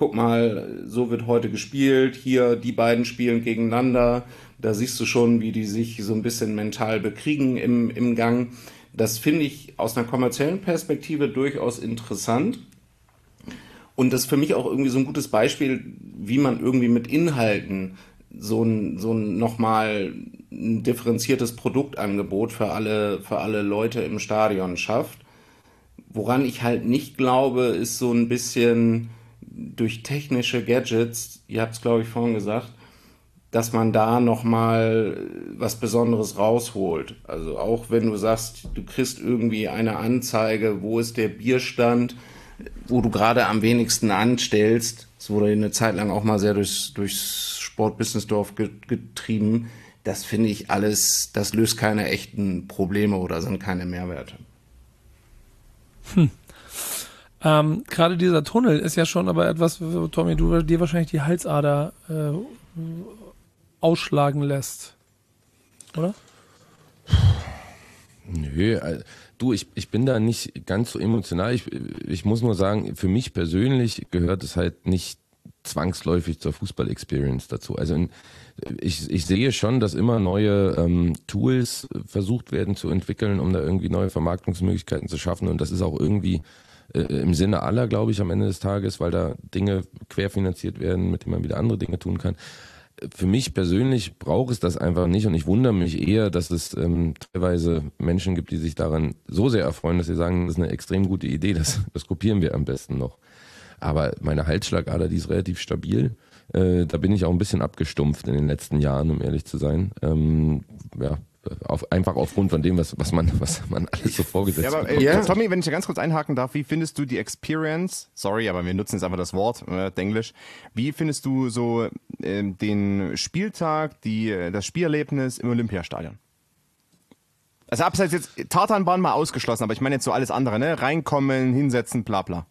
guck mal, so wird heute gespielt, hier die beiden spielen gegeneinander, da siehst du schon, wie die sich so ein bisschen mental bekriegen im, im Gang. Das finde ich aus einer kommerziellen Perspektive durchaus interessant. Und das ist für mich auch irgendwie so ein gutes Beispiel, wie man irgendwie mit Inhalten so ein, so ein nochmal ein differenziertes Produktangebot für alle, für alle Leute im Stadion schafft. Woran ich halt nicht glaube, ist so ein bisschen durch technische Gadgets, ihr habt es glaube ich vorhin gesagt, dass man da nochmal was Besonderes rausholt. Also auch wenn du sagst, du kriegst irgendwie eine Anzeige, wo ist der Bierstand, wo du gerade am wenigsten anstellst. Das wurde eine Zeit lang auch mal sehr durchs, durchs Sport-Business-Dorf getrieben. Das finde ich alles, das löst keine echten Probleme oder sind keine Mehrwerte. Hm. Ähm, gerade dieser Tunnel ist ja schon aber etwas, Tommy, du dir wahrscheinlich die Halsader äh, ausschlagen lässt, oder? Nö, du, ich, ich bin da nicht ganz so emotional. Ich, ich muss nur sagen, für mich persönlich gehört es halt nicht zwangsläufig zur Fußball-Experience dazu. Also in, ich, ich sehe schon, dass immer neue ähm, Tools versucht werden zu entwickeln, um da irgendwie neue Vermarktungsmöglichkeiten zu schaffen. Und das ist auch irgendwie äh, im Sinne aller, glaube ich, am Ende des Tages, weil da Dinge querfinanziert werden, mit denen man wieder andere Dinge tun kann. Für mich persönlich braucht es das einfach nicht und ich wundere mich eher, dass es ähm, teilweise Menschen gibt, die sich daran so sehr erfreuen, dass sie sagen, das ist eine extrem gute Idee, das, das kopieren wir am besten noch. Aber meine Halsschlagader, die ist relativ stabil. Äh, da bin ich auch ein bisschen abgestumpft in den letzten Jahren, um ehrlich zu sein. Ähm, ja, auf, einfach aufgrund von dem, was, was man, was man alles so vorgesetzt ja, aber, hat. äh, ja. Tommy, wenn ich da ganz kurz einhaken darf, wie findest du die Experience, sorry, aber wir nutzen jetzt einfach das Wort, äh, Englisch, wie findest du so äh, den Spieltag, die, das Spielerlebnis im Olympiastadion? Also abseits jetzt Tartanbahn mal ausgeschlossen, aber ich meine jetzt so alles andere, ne? Reinkommen, hinsetzen, bla bla.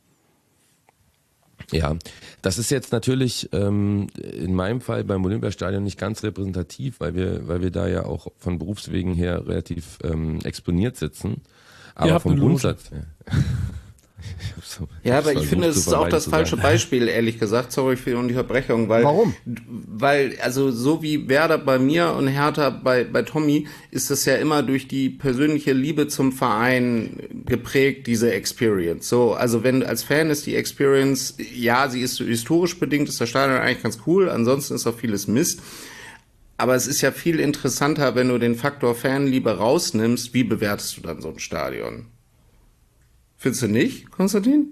Ja, das ist jetzt natürlich ähm, in meinem Fall beim Olympiastadion nicht ganz repräsentativ, weil wir, weil wir da ja auch von Berufswegen her relativ ähm, exponiert sitzen. Aber vom Grundsatz. Ja. So, ja, aber ich finde, es ist auch das falsche Beispiel, ehrlich gesagt. Sorry für die Unterbrechung. Weil, Warum? Weil, also so wie Werder bei mir und Hertha bei, bei Tommy, ist das ja immer durch die persönliche Liebe zum Verein geprägt, diese Experience. So, also wenn als Fan ist die Experience, ja, sie ist historisch bedingt, ist das Stadion eigentlich ganz cool, ansonsten ist auch vieles Mist. Aber es ist ja viel interessanter, wenn du den Faktor Fanliebe rausnimmst, wie bewertest du dann so ein Stadion? Findest du nicht, Konstantin?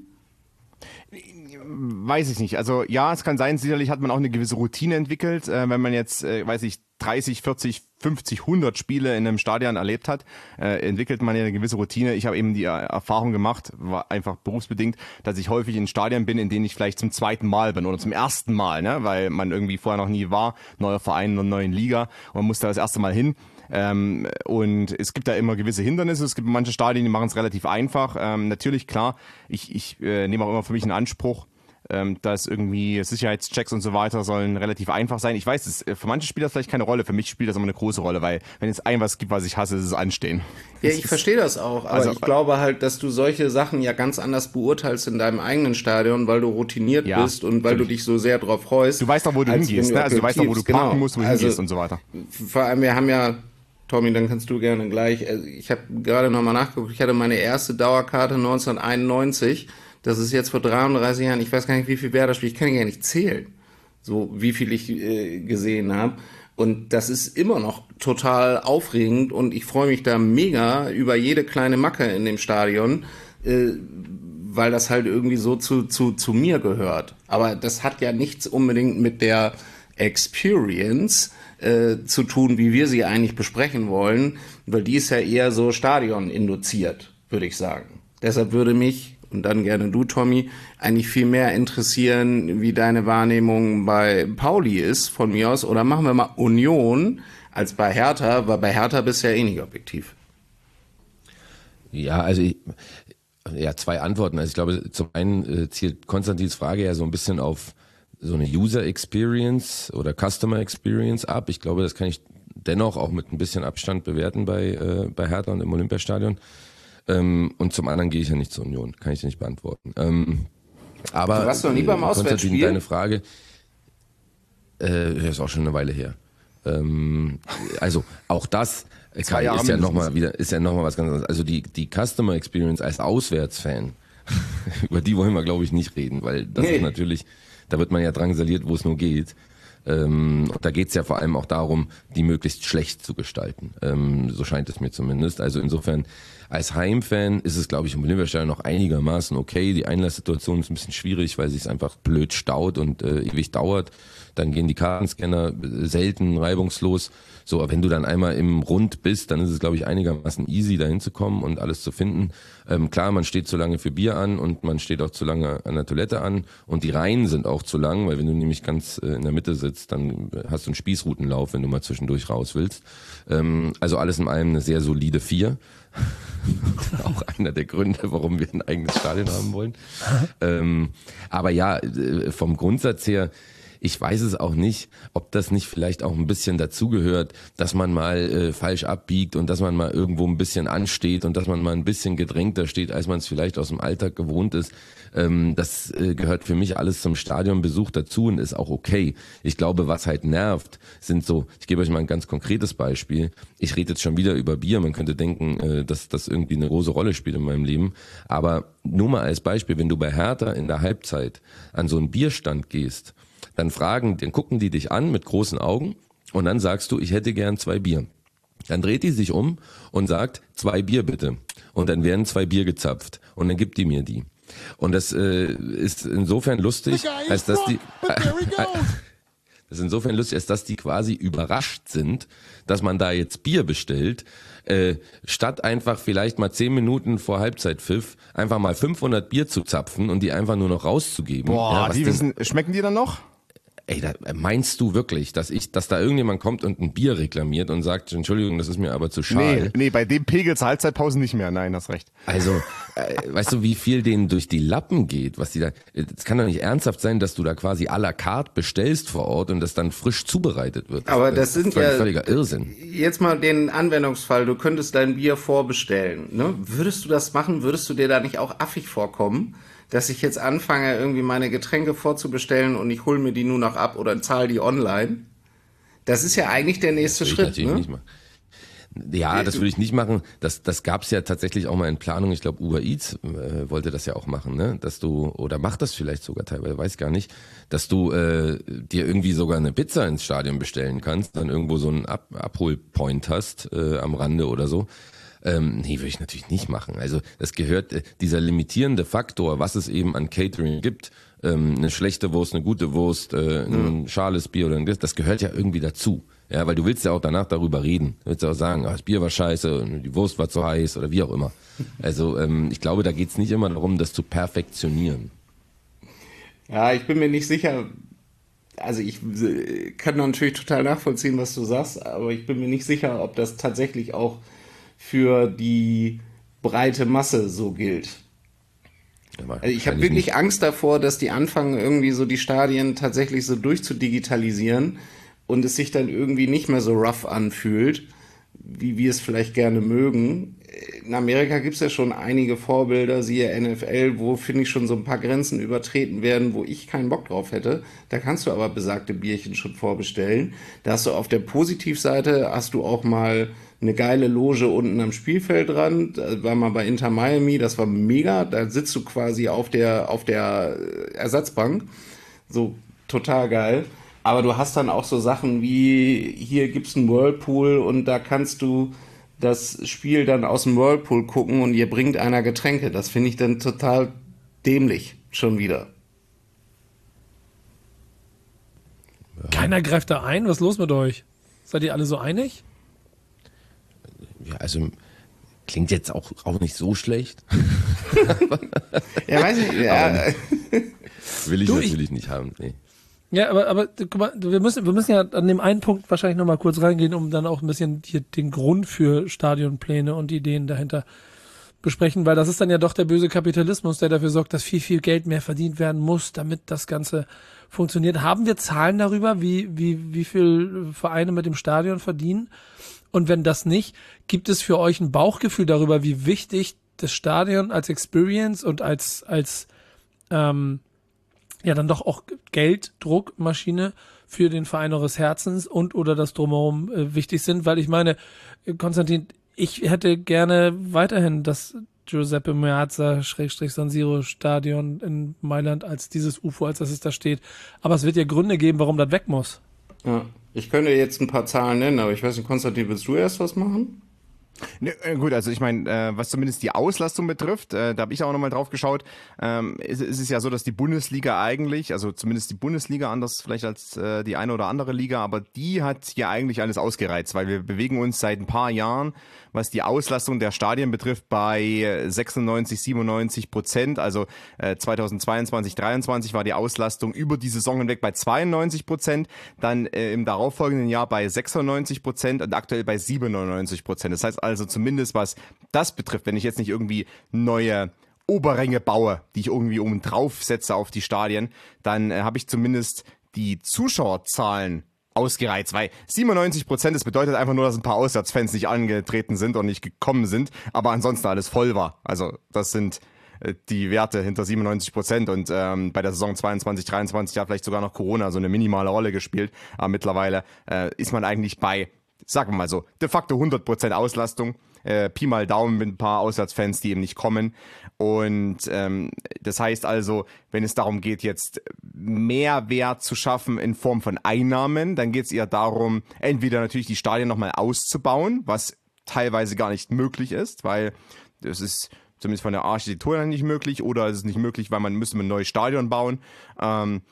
Weiß ich nicht. Also ja, es kann sein, sicherlich hat man auch eine gewisse Routine entwickelt. Äh, wenn man jetzt, äh, weiß ich, dreißig, vierzig, fünfzig, hundert Spiele in einem Stadion erlebt hat, äh, entwickelt man ja eine gewisse Routine. Ich habe eben die Erfahrung gemacht, war einfach berufsbedingt, dass ich häufig in Stadien bin, in denen ich vielleicht zum zweiten Mal bin oder zum ersten Mal, ne, weil man irgendwie vorher noch nie war, neuer Verein, einer neuen Liga und man muss da das erste Mal hin. Ähm, und es gibt da immer gewisse Hindernisse. Es gibt manche Stadien, die machen es relativ einfach. Ähm, natürlich, klar, ich, ich äh, nehme auch immer für mich in Anspruch, ähm, dass irgendwie Sicherheitschecks und so weiter sollen relativ einfach sein. Ich weiß, es, für manche spielt das vielleicht keine Rolle. Für mich spielt das immer eine große Rolle, weil wenn es ein was gibt, was ich hasse, ist es Anstehen. Ja, ich verstehe das auch, aber also, ich glaube halt, dass du solche Sachen ja ganz anders beurteilst in deinem eigenen Stadion, weil du routiniert ja, bist und weil natürlich. du dich so sehr drauf freust. Du weißt doch, wo du hingehst, ne? Also du weißt doch, wo du parken genau. musst, wo du also, hingehst und so weiter. Vor allem, wir haben ja Tommy, dann kannst du gerne gleich. Ich habe gerade nochmal nachgeguckt. Ich hatte meine erste Dauerkarte neunzehnhunderteinundneunzig. Das ist jetzt vor dreiunddreißig Jahren. Ich weiß gar nicht, wie viel Werder spielt. Ich kann ja gar nicht zählen, so wie viel ich äh, gesehen habe. Und das ist immer noch total aufregend. Und ich freue mich da mega über jede kleine Macke in dem Stadion, äh, weil das halt irgendwie so zu, zu, zu mir gehört. Aber das hat ja nichts unbedingt mit der Experience Äh, zu tun, wie wir sie eigentlich besprechen wollen, weil die ist ja eher so Stadion-induziert, würde ich sagen. Deshalb würde mich, und dann gerne du, Tommy, eigentlich viel mehr interessieren, wie deine Wahrnehmung bei Pauli ist, von mir aus, oder machen wir mal Union als bei Hertha, weil bei Hertha bist du ja eh nicht objektiv. Ja, also ich, ja, zwei Antworten. Also ich glaube, zum einen äh, zielt Konstantins Frage ja so ein bisschen auf so eine User Experience oder Customer Experience ab. Ich glaube, das kann ich dennoch auch mit ein bisschen Abstand bewerten bei äh, bei Hertha und im Olympiastadion. Ähm, und zum anderen gehe ich ja nicht zur Union, kann ich dir nicht beantworten. Ähm, Aber du warst noch nie beim Auswärtsspiel? Konstantin, deine Frage, äh, das ist auch schon eine Weile her. Ähm, also auch das Kai, ist ja nochmal wieder, ist ja noch mal was ganz anderes. Also die, die Customer Experience als Auswärtsfan, über die wollen wir, glaube ich, nicht reden, weil das nee. ist natürlich, da wird man ja drangsaliert, wo es nur geht. Ähm, da geht's ja vor allem auch darum, die möglichst schlecht zu gestalten. Ähm, so scheint es mir zumindest. Also insofern, als Heimfan ist es, glaube ich, im Olympiastadion noch einigermaßen okay. Die Einlasssituation ist ein bisschen schwierig, weil sich es einfach blöd staut und äh, ewig dauert. Dann gehen die Kartenscanner selten reibungslos. So, aber wenn du dann einmal im Rund bist, dann ist es, glaube ich, einigermaßen easy, da hinzukommen und alles zu finden. Ähm, klar, man steht zu lange für Bier an und man steht auch zu lange an der Toilette an und die Reihen sind auch zu lang, weil wenn du nämlich ganz äh, in der Mitte sitzt, dann hast du einen Spießrutenlauf, wenn du mal zwischendurch raus willst. Ähm, also alles in allem eine sehr solide Vier. Auch einer der Gründe, warum wir ein eigenes Stadion haben wollen. Ähm, aber ja, äh, vom Grundsatz her, ich weiß es auch nicht, ob das nicht vielleicht auch ein bisschen dazugehört, dass man mal äh, falsch abbiegt und dass man mal irgendwo ein bisschen ansteht und dass man mal ein bisschen gedrängter steht, als man es vielleicht aus dem Alltag gewohnt ist. Ähm, das äh, gehört für mich alles zum Stadionbesuch dazu und ist auch okay. Ich glaube, was halt nervt, sind so, ich gebe euch mal ein ganz konkretes Beispiel. Ich rede jetzt schon wieder über Bier, man könnte denken, äh, dass das irgendwie eine große Rolle spielt in meinem Leben. Aber nur mal als Beispiel, wenn du bei Hertha in der Halbzeit an so einen Bierstand gehst, dann fragen, dann gucken die dich an mit großen Augen und dann sagst du, ich hätte gern zwei Bier. Dann dreht die sich um und sagt, zwei Bier bitte. Und dann werden zwei Bier gezapft und dann gibt die mir die. Und das äh, ist insofern lustig, als dass die das ist insofern lustig, als dass die quasi überrascht sind, dass man da jetzt Bier bestellt, äh, statt einfach vielleicht mal zehn Minuten vor Halbzeitpfiff einfach mal fünfhundert Bier zu zapfen und die einfach nur noch rauszugeben. Boah, ja, die wissen, schmecken die dann noch? Ey, da, meinst du wirklich, dass ich, dass da irgendjemand kommt und ein Bier reklamiert und sagt, Entschuldigung, das ist mir aber zu schal? Nee, nee, bei dem Pegel zur Halbzeitpause nicht mehr. Nein, hast recht. Also, äh, weißt du, wie viel denen durch die Lappen geht, was die da, es kann doch nicht ernsthaft sein, dass du da quasi à la carte bestellst vor Ort und das dann frisch zubereitet wird. Das, aber das, das sind ja völliger Irrsinn. Jetzt mal den Anwendungsfall, du könntest dein Bier vorbestellen, ne? Würdest du das machen? Würdest du dir da nicht auch affig vorkommen? Dass ich jetzt anfange, irgendwie meine Getränke vorzubestellen und ich hole mir die nur noch ab oder zahle die online. Das ist ja eigentlich der nächste das Schritt, ne? Nicht machen. Ja, das würde ich nicht machen. Das, das gab es ja tatsächlich auch mal in Planung. Ich glaube, Uber Eats äh, wollte das ja auch machen, ne? Dass du, oder macht das vielleicht sogar teilweise, weiß gar nicht, dass du äh, dir irgendwie sogar eine Pizza ins Stadion bestellen kannst, dann irgendwo so einen Ab- Abholpoint hast äh, am Rande oder so. Ähm, nee, würde ich natürlich nicht machen. Also das gehört, äh, dieser limitierende Faktor, was es eben an Catering gibt, ähm, eine schlechte Wurst, eine gute Wurst, äh, ein schales Bier oder das, das gehört ja irgendwie dazu. Ja, weil du willst ja auch danach darüber reden. Du willst ja auch sagen, ah, das Bier war scheiße, die Wurst war zu heiß oder wie auch immer. Also ähm, ich glaube, da geht's nicht immer darum, das zu perfektionieren. Ja, ich bin mir nicht sicher. Also ich kann natürlich total nachvollziehen, was du sagst, aber ich bin mir nicht sicher, ob das tatsächlich auch für die breite Masse so gilt. Also ich habe wirklich nicht. Angst davor, dass die anfangen, irgendwie so die Stadien tatsächlich so durchzudigitalisieren und es sich dann irgendwie nicht mehr so rough anfühlt, wie wir es vielleicht gerne mögen. In Amerika gibt es ja schon einige Vorbilder, siehe N F L, wo, finde ich, schon so ein paar Grenzen übertreten werden, wo ich keinen Bock drauf hätte. Da kannst du aber besagte Bierchen schon vorbestellen. Da hast du auf der Positivseite, hast du auch mal eine geile Loge unten am Spielfeldrand. Da war mal bei Inter Miami, das war mega. Da sitzt du quasi auf der, auf der Ersatzbank. So total geil. Aber du hast dann auch so Sachen wie, hier gibt's einen Whirlpool und da kannst du das Spiel dann aus dem Whirlpool gucken und ihr bringt einer Getränke. Das finde ich dann total dämlich, schon wieder. Keiner greift da ein? Was ist los mit euch? Seid ihr alle so einig? Ja, also klingt jetzt auch, auch nicht so schlecht. Ja, weiß ich, ja. Will ich du, natürlich ich, nicht haben, nee. Ja, aber, aber guck mal, wir müssen, wir müssen ja an dem einen Punkt wahrscheinlich nochmal kurz reingehen, um dann auch ein bisschen hier den Grund für Stadionpläne und die Ideen dahinter besprechen, weil das ist dann ja doch der böse Kapitalismus, der dafür sorgt, dass viel, viel Geld mehr verdient werden muss, damit das Ganze funktioniert. Haben wir Zahlen darüber, wie, wie, wie viel Vereine mit dem Stadion verdienen? Und wenn das nicht, gibt es für euch ein Bauchgefühl darüber, wie wichtig das Stadion als Experience und als, als, ähm, ja dann doch auch Gelddruckmaschine für den Verein eures Herzens und oder das Drumherum äh, wichtig sind, weil ich meine, Konstantin, ich hätte gerne weiterhin das Giuseppe Meazza Schrägstrich San Siro Stadion in Mailand als dieses U F O, als dass es da steht. Aber es wird ja Gründe geben, warum das weg muss. Ja, ich könnte jetzt ein paar Zahlen nennen, aber ich weiß nicht, Konstantin, willst du erst was machen? Ne, äh, gut, also ich meine, äh, was zumindest die Auslastung betrifft, äh, da habe ich auch nochmal drauf geschaut, ähm, ist, ist es ja so, dass die Bundesliga eigentlich, also zumindest die Bundesliga, anders vielleicht als äh, die eine oder andere Liga, aber die hat ja eigentlich alles ausgereizt, weil wir bewegen uns seit ein paar Jahren, was die Auslastung der Stadien betrifft, bei sechsundneunzig, siebenundneunzig Prozent, also äh, zweitausendzweiundzwanzig, dreiundzwanzig war die Auslastung über die Saison hinweg bei zweiundneunzig Prozent, dann äh, im darauffolgenden Jahr bei sechsundneunzig Prozent und aktuell bei siebenundneunzig Prozent. Das heißt also zumindest, was das betrifft, wenn ich jetzt nicht irgendwie neue Oberränge baue, die ich irgendwie oben drauf setze auf die Stadien, dann äh, habe ich zumindest die Zuschauerzahlen ausgereizt, weil siebenundneunzig Prozent, das bedeutet einfach nur, dass ein paar Auswärtsfans nicht angetreten sind und nicht gekommen sind, aber ansonsten alles voll war. Also das sind äh, die Werte hinter siebenundneunzig Prozent und ähm, bei der Saison zweiundzwanzig, dreiundzwanzig hat vielleicht sogar noch Corona so eine minimale Rolle gespielt, aber mittlerweile äh, ist man eigentlich bei, sagen wir mal so, de facto hundert Prozent Auslastung. Äh, Pi mal Daumen mit ein paar Auswärtsfans, die eben nicht kommen. Und ähm, das heißt also, wenn es darum geht, jetzt Mehrwert zu schaffen in Form von Einnahmen, dann geht es eher darum, entweder natürlich die Stadien nochmal auszubauen, was teilweise gar nicht möglich ist, weil das ist zumindest von der Architektur her nicht möglich, oder es ist nicht möglich, weil man müsste ein neues Stadion bauen. Ähm,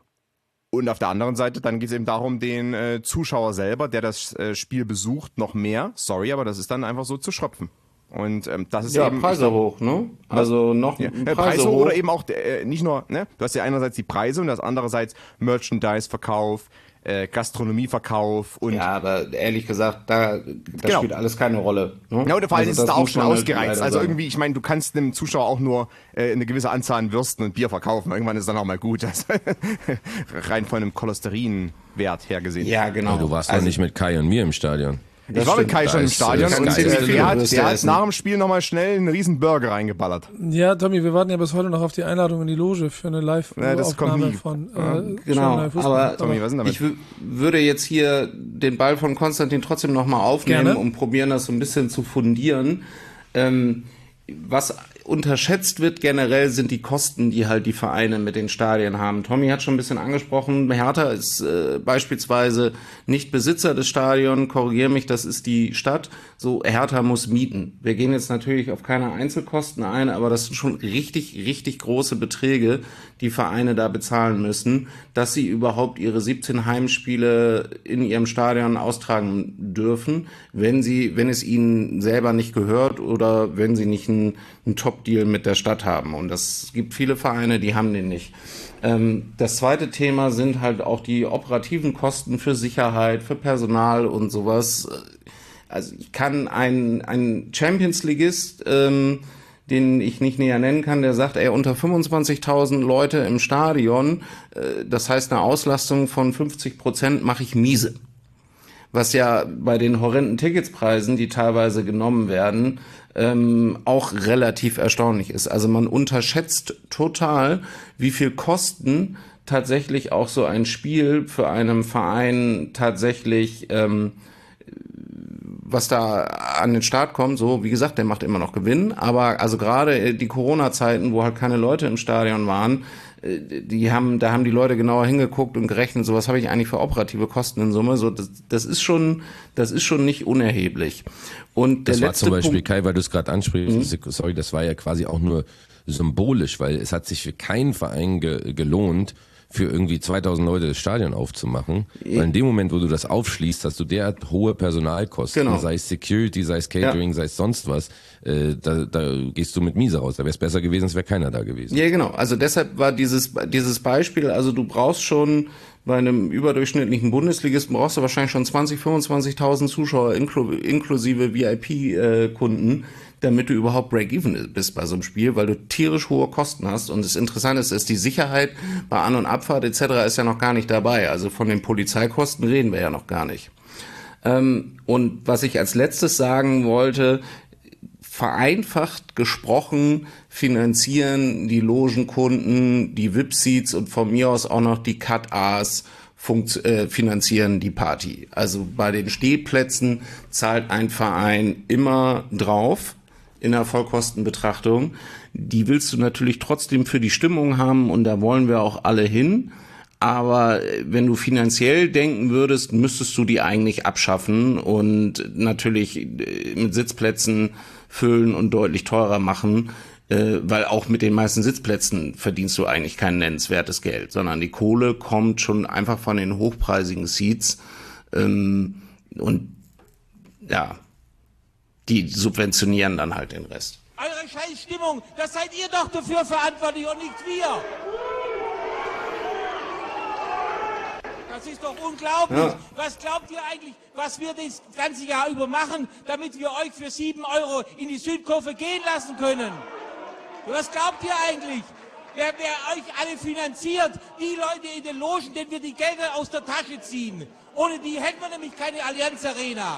Und auf der anderen Seite, dann geht es eben darum, den äh, Zuschauer selber, der das äh, Spiel besucht, noch mehr, sorry, aber das ist dann einfach so zu schröpfen. Und ähm, das ist ja, eben... Preise hoch, ne? Also noch ja, Preise, Preise hoch. Oder eben auch äh, nicht nur, ne? Du hast ja einerseits die Preise und das andererseits Merchandise-Verkauf, äh, Gastronomieverkauf und... Ja, aber ehrlich gesagt, da das genau. spielt alles keine Rolle. Ne? Ja, oder vor allem also ist es da auch schon halt ausgereizt. Also irgendwie, ich meine, du kannst dem Zuschauer auch nur äh, eine gewisse Anzahl an Würsten und Bier verkaufen. Irgendwann ist es dann auch mal gut. Also, rein von einem Cholesterinwert her gesehen. Ja, genau. Ja, du warst also, doch nicht mit Kai und mir im Stadion. Ich das war mit Kai schon im Stadion ist, und ist, äh, ist, der hat, der hat nach dem Spiel nochmal schnell einen riesen Burger reingeballert. Ja, Tommy, wir warten ja bis heute noch auf die Einladung in die Loge für eine Live-Aufnahme ja, von ja, äh, genau, aber Tommy, was ist denn damit? ich w- würde jetzt hier den Ball von Konstantin trotzdem nochmal aufnehmen Gerne. und probieren, das so ein bisschen zu fundieren. Ähm, was unterschätzt wird generell, sind die Kosten, die halt die Vereine mit den Stadien haben. Tommy hat schon ein bisschen angesprochen, Hertha ist äh, beispielsweise nicht Besitzer des Stadions, korrigiere mich, das ist die Stadt, so Hertha muss mieten. Wir gehen jetzt natürlich auf keine Einzelkosten ein, aber das sind schon richtig, richtig große Beträge, die Vereine da bezahlen müssen, dass sie überhaupt ihre siebzehn Heimspiele in ihrem Stadion austragen dürfen, wenn sie, wenn es ihnen selber nicht gehört oder wenn sie nicht einen, einen Top-Deal mit der Stadt haben. Und das gibt viele Vereine, die haben den nicht. Ähm, das zweite Thema sind halt auch die operativen Kosten für Sicherheit, für Personal und sowas. Also ich kann einen, einen Champions-Ligist, ähm, den ich nicht näher nennen kann, der sagt, ey, unter fünfundzwanzigtausend Leute im Stadion, äh, das heißt eine Auslastung von fünfzig Prozent mache ich miese. Was ja bei den horrenden Ticketspreisen, die teilweise genommen werden, ähm, auch relativ erstaunlich ist. Also man unterschätzt total, wie viel Kosten tatsächlich auch so ein Spiel für einen Verein tatsächlich, ähm, was da an den Start kommt, so wie gesagt, der macht immer noch Gewinn, aber also gerade die Corona-Zeiten, wo halt keine Leute im Stadion waren, die haben, da haben die Leute genauer hingeguckt und gerechnet, so was habe ich eigentlich für operative Kosten in Summe, so das, das ist schon, das ist schon nicht unerheblich. Und der das war letzte zum Beispiel, Punkt, Kai, weil du es gerade ansprichst, mhm. sorry, das war ja quasi auch nur symbolisch, weil es hat sich für keinen Verein ge- gelohnt, für irgendwie zweitausend Leute das Stadion aufzumachen. Weil in dem Moment, wo du das aufschließt, hast du derart hohe Personalkosten, genau. sei es Security, sei es Catering, ja. sei es sonst was, äh, da, da gehst du mit miese raus. Da wäre es besser gewesen, es wäre keiner da gewesen. Ja, genau. Also deshalb war dieses, dieses Beispiel, also du brauchst schon bei einem überdurchschnittlichen Bundesligisten brauchst du wahrscheinlich schon zwanzig, fünfundzwanzigtausend Zuschauer inklu- inklusive V I P-Kunden, damit du überhaupt Break-Even bist bei so einem Spiel, weil du tierisch hohe Kosten hast. Und das Interessante ist, ist die Sicherheit bei An- und Abfahrt et cetera ist ja noch gar nicht dabei. Also von den Polizeikosten reden wir ja noch gar nicht. Ähm, und was ich als letztes sagen wollte, vereinfacht gesprochen finanzieren die Logenkunden die V I P-Seats und von mir aus auch noch die Cut-As funkt, äh, finanzieren die Party. Also bei den Stehplätzen zahlt ein Verein immer drauf in der Vollkostenbetrachtung. Die willst du natürlich trotzdem für die Stimmung haben und da wollen wir auch alle hin. Aber wenn du finanziell denken würdest, müsstest du die eigentlich abschaffen und natürlich mit Sitzplätzen füllen und deutlich teurer machen, äh, weil auch mit den meisten Sitzplätzen verdienst du eigentlich kein nennenswertes Geld, sondern die Kohle kommt schon einfach von den hochpreisigen Seats ähm, und ja, die subventionieren dann halt den Rest. Eure Scheißstimmung, das seid ihr doch dafür verantwortlich und nicht wir. Das ist doch unglaublich. Ja. Was glaubt ihr eigentlich, was wir das ganze Jahr über machen, damit wir euch für sieben Euro in die Südkurve gehen lassen können? Was glaubt ihr eigentlich? Wer, wer euch alle finanziert? Die Leute in den Logen, denen wir die Gelder aus der Tasche ziehen. Ohne die hätten wir nämlich keine Allianz Arena.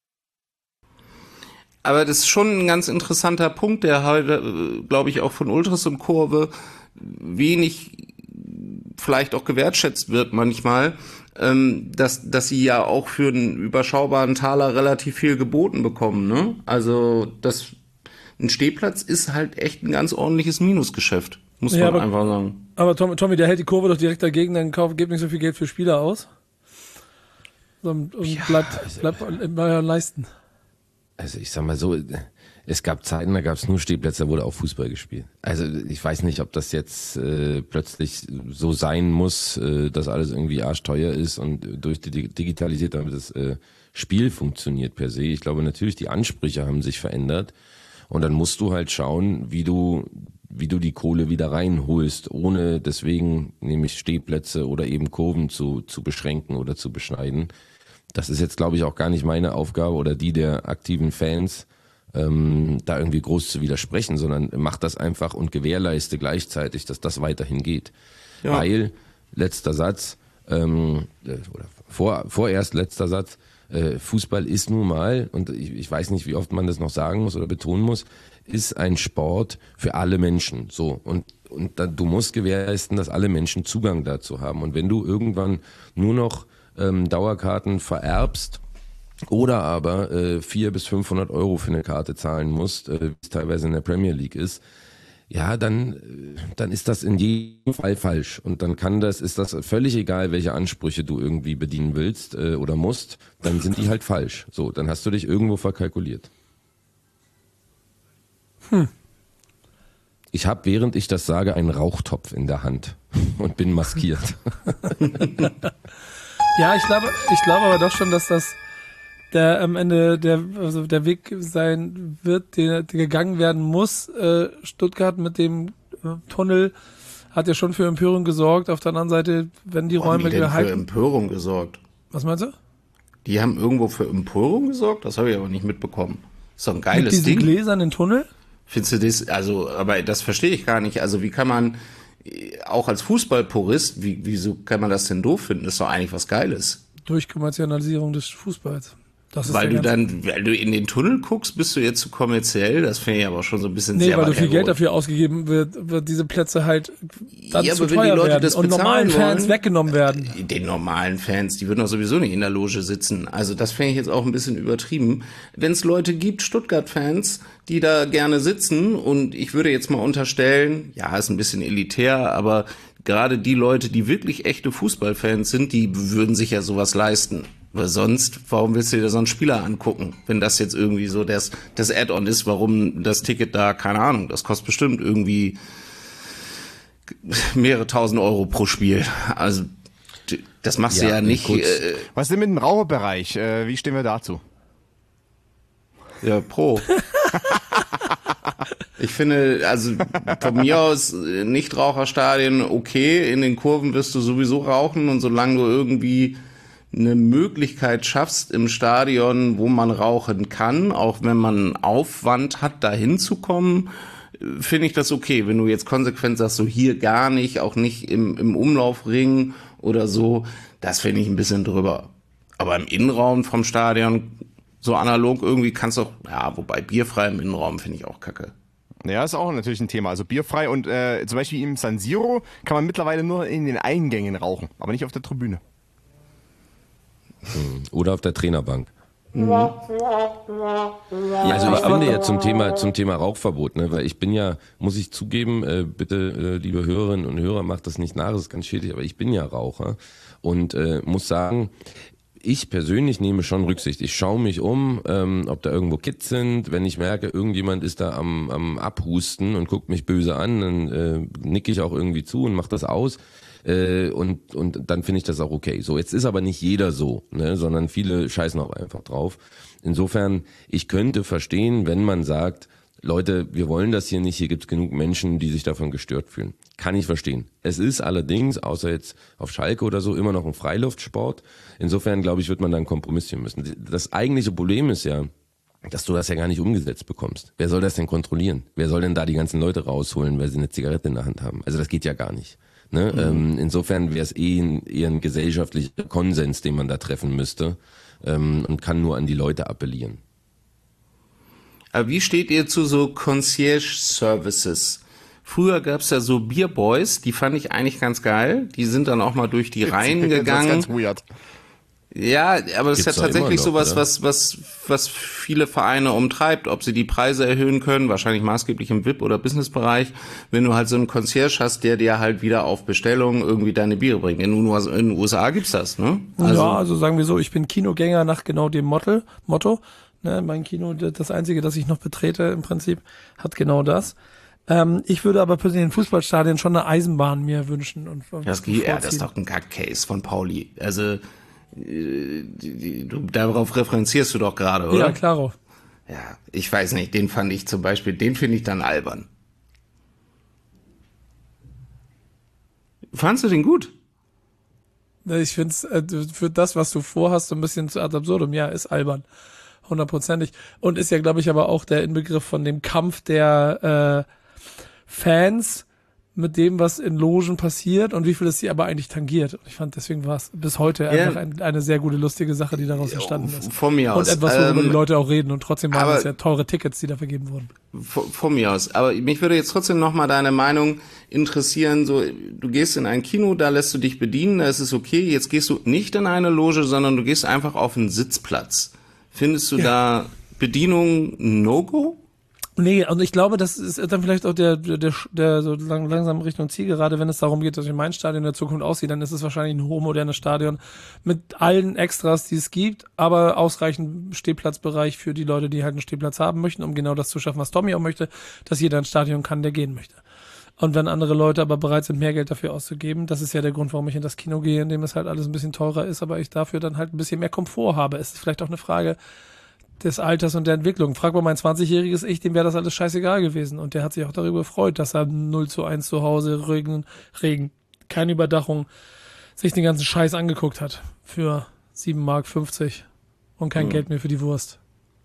Aber das ist schon ein ganz interessanter Punkt, der heute, glaube ich, auch von Ultras und Kurve wenig vielleicht auch gewertschätzt wird manchmal, ähm, dass dass sie ja auch für einen überschaubaren Taler relativ viel geboten bekommen, ne? Also das ein Stehplatz ist halt echt ein ganz ordentliches Minusgeschäft, muss ja, man aber, einfach sagen. Aber Tommy, Tommy, der hält die Kurve doch direkt dagegen, dann kauft, gibt nicht so viel Geld für Spieler aus. Und, und ja, bleibt, also, bleibt bei euren Leisten. Also ich sag mal so, es gab Zeiten, da gab es nur Stehplätze, da wurde auch Fußball gespielt. Also ich weiß nicht, ob das jetzt äh, plötzlich so sein muss, äh, dass alles irgendwie arschteuer ist und durch die digitalisiert, damit das äh, Spiel funktioniert per se. Ich glaube natürlich, die Ansprüche haben sich verändert und dann musst du halt schauen, wie du wie du die Kohle wieder reinholst, ohne deswegen nämlich Stehplätze oder eben Kurven zu zu beschränken oder zu beschneiden. Das ist jetzt, glaube ich, auch gar nicht meine Aufgabe oder die der aktiven Fans, ähm, da irgendwie groß zu widersprechen, sondern mach das einfach und gewährleiste gleichzeitig, dass das weiterhin geht. Ja. Weil, letzter Satz, ähm, oder vor, vorerst letzter Satz, äh, Fußball ist nun mal, und ich, ich weiß nicht, wie oft man das noch sagen muss oder betonen muss, ist ein Sport für alle Menschen. So, und und da, du musst gewährleisten, dass alle Menschen Zugang dazu haben. Und wenn du irgendwann nur noch ähm, Dauerkarten vererbst oder aber äh, vierhundert bis fünfhundert Euro für eine Karte zahlen musst, äh, wie es teilweise in der Premier League ist, ja, dann äh, dann ist das in jedem Fall falsch. Und dann kann das, ist das völlig egal, welche Ansprüche du irgendwie bedienen willst äh, oder musst, dann sind die halt falsch. So, dann hast du dich irgendwo verkalkuliert. Hm. Ich habe, während ich das sage, einen Rauchtopf in der Hand und bin maskiert. Ja, ich glaube, ich glaube aber doch schon, dass das der am Ende der also der Weg sein wird, der, der gegangen werden muss. Äh, Stuttgart mit dem äh, Tunnel hat ja schon für Empörung gesorgt. Auf der anderen Seite, wenn die Räume haben die denn gehalten, für Empörung gesorgt. Was meinst du? Die haben irgendwo für Empörung gesorgt? Das habe ich aber nicht mitbekommen. Ist doch ein geiles mit diesem Ding. gläsernen Tunnel? Findest du das, also, aber das verstehe ich gar nicht. Also wie kann man, auch als Fußballpurist, wie, wieso kann man das denn doof finden? Das ist doch eigentlich was Geiles. Durch Kommerzialisierung des Fußballs. Das ist weil du dann, weil du in den Tunnel guckst, bist du jetzt zu kommerziell? Das finde ich aber schon so ein bisschen nee, sehr weil du viel hergeholt. Geld dafür ausgegeben wird, wird diese Plätze halt dann ja, zu aber wenn teuer die Leute werden das und normalen bezahlen Fans wollen, weggenommen werden. Den normalen Fans, die würden doch sowieso nicht in der Loge sitzen. Also das fände ich jetzt auch ein bisschen übertrieben. Wenn es Leute gibt, Stuttgart-Fans, die da gerne sitzen, und ich würde jetzt mal unterstellen, ja, ist ein bisschen elitär, aber gerade die Leute, die wirklich echte Fußballfans sind, die würden sich ja sowas leisten. Weil sonst, warum willst du dir so einen Spieler angucken, wenn das jetzt irgendwie so das, das Add-on ist, warum das Ticket da, keine Ahnung, das kostet bestimmt irgendwie mehrere tausend Euro pro Spiel. Also das machst ja, du ja nicht. Äh, Was ist denn mit dem Raucherbereich? Äh, wie stehen wir dazu? Ja, pro. Ich finde, also von mir aus Nichtraucherstadien okay, in den Kurven wirst du sowieso rauchen, und solange du irgendwie eine Möglichkeit schaffst im Stadion, wo man rauchen kann, auch wenn man Aufwand hat, da hinzukommen, finde ich das okay. Wenn du jetzt konsequent sagst, so hier gar nicht, auch nicht im, im Umlaufring oder so, das finde ich ein bisschen drüber. Aber im Innenraum vom Stadion so analog irgendwie kannst du auch, ja, wobei bierfrei im Innenraum finde ich auch kacke. Ja, ist auch natürlich ein Thema. Also bierfrei und äh, zum Beispiel im San Siro kann man mittlerweile nur in den Eingängen rauchen, aber nicht auf der Tribüne. Oder auf der Trainerbank. Mhm. Also ich finde ja zum Thema zum Thema Rauchverbot, ne, weil ich bin ja, muss ich zugeben, äh, bitte, äh, liebe Hörerinnen und Hörer, macht das nicht nach, das ist ganz schädlich, aber ich bin ja Raucher und äh, muss sagen, ich persönlich nehme schon Rücksicht. Ich schaue mich um, ähm, ob da irgendwo Kids sind. Wenn ich merke, irgendjemand ist da am, am Abhusten und guckt mich böse an, dann äh, nicke ich auch irgendwie zu und mache das aus. Äh, und, und dann finde ich das auch okay. So, jetzt ist aber nicht jeder so, ne, sondern viele scheißen auch einfach drauf. Insofern, ich könnte verstehen, wenn man sagt, Leute, wir wollen das hier nicht, hier gibt's genug Menschen, die sich davon gestört fühlen. Kann ich verstehen. Es ist allerdings, außer jetzt auf Schalke oder so, immer noch ein Freiluftsport. Insofern, glaube ich, wird man da einen Kompromiss finden müssen. Das eigentliche Problem ist ja, dass du das ja gar nicht umgesetzt bekommst. Wer soll das denn kontrollieren? Wer soll denn da die ganzen Leute rausholen, weil sie eine Zigarette in der Hand haben? Also das geht ja gar nicht. Ne? Mhm. Ähm, insofern wäre es eh ein, eher ein gesellschaftlicher Konsens, den man da treffen müsste, ähm, und kann nur an die Leute appellieren. Aber wie steht ihr zu so Concierge-Services? Früher gab's ja so Bierboys, die fand ich eigentlich ganz geil. Die sind dann auch mal durch die Reihen gegangen. Das ist ganz weird. Ja, aber es ist ja tatsächlich sowas, was, was, was viele Vereine umtreibt, ob sie die Preise erhöhen können, wahrscheinlich maßgeblich im V I P- oder Businessbereich, wenn du halt so einen Concierge hast, der dir halt wieder auf Bestellung irgendwie deine Biere bringt. In den U S A gibt's das, ne? Also, ja, also sagen wir so, ich bin Kinogänger nach genau dem Motto, Motto. Ne, mein Kino, das einzige, das ich noch betrete im Prinzip, hat genau das. Ähm, ich würde aber persönlich in Fußballstadien schon eine Eisenbahn mir wünschen. Und, und das, ja, das ist doch ein Gag-Case von Pauli. Also die, die, du, darauf referenzierst du doch gerade, oder? Ja, klaro. Ja, ich weiß nicht, den fand ich zum Beispiel, den finde ich dann albern. Fandst du den gut? Ich finde es äh, für das, was du vorhast, so ein bisschen zu ad absurdum. Ja, ist albern. Hundertprozentig. Und ist ja, glaube ich, aber auch der Inbegriff von dem Kampf der äh, Fans mit dem, was in Logen passiert und wie viel es sie aber eigentlich tangiert. Und ich fand, deswegen war es bis heute ja. einfach ein, eine sehr gute, lustige Sache, die daraus entstanden ist. Von mir aus. Und etwas, worüber ähm, die Leute auch reden. Und trotzdem waren es ja teure Tickets, die da vergeben wurden. Von, von mir aus. Aber mich würde jetzt trotzdem nochmal deine Meinung interessieren. So, du gehst in ein Kino, da lässt du dich bedienen, da ist es okay. Jetzt gehst du nicht in eine Loge, sondern du gehst einfach auf einen Sitzplatz. Findest du ja. da Bedienung No-Go? Nee, und ich glaube, das ist dann vielleicht auch der, der, der, der so lang, langsam Richtung Ziel, gerade wenn es darum geht, dass mein Stadion in der Zukunft aussieht, dann ist es wahrscheinlich ein hochmodernes Stadion mit allen Extras, die es gibt, aber ausreichend Stehplatzbereich für die Leute, die halt einen Stehplatz haben möchten, um genau das zu schaffen, was Tommy auch möchte, dass jeder ein Stadion kann, der gehen möchte. Und wenn andere Leute aber bereit sind, mehr Geld dafür auszugeben, das ist ja der Grund, warum ich in das Kino gehe, in dem es halt alles ein bisschen teurer ist, aber ich dafür dann halt ein bisschen mehr Komfort habe. Es ist vielleicht auch eine Frage des Alters und der Entwicklung. Frag mal mein zwanzigjähriges Ich, dem wäre das alles scheißegal gewesen. Und der hat sich auch darüber gefreut, dass er null zu eins zu Hause, Regen, Regen, keine Überdachung, sich den ganzen Scheiß angeguckt hat. Für sieben Mark fünfzig und kein mhm. Geld mehr für die Wurst.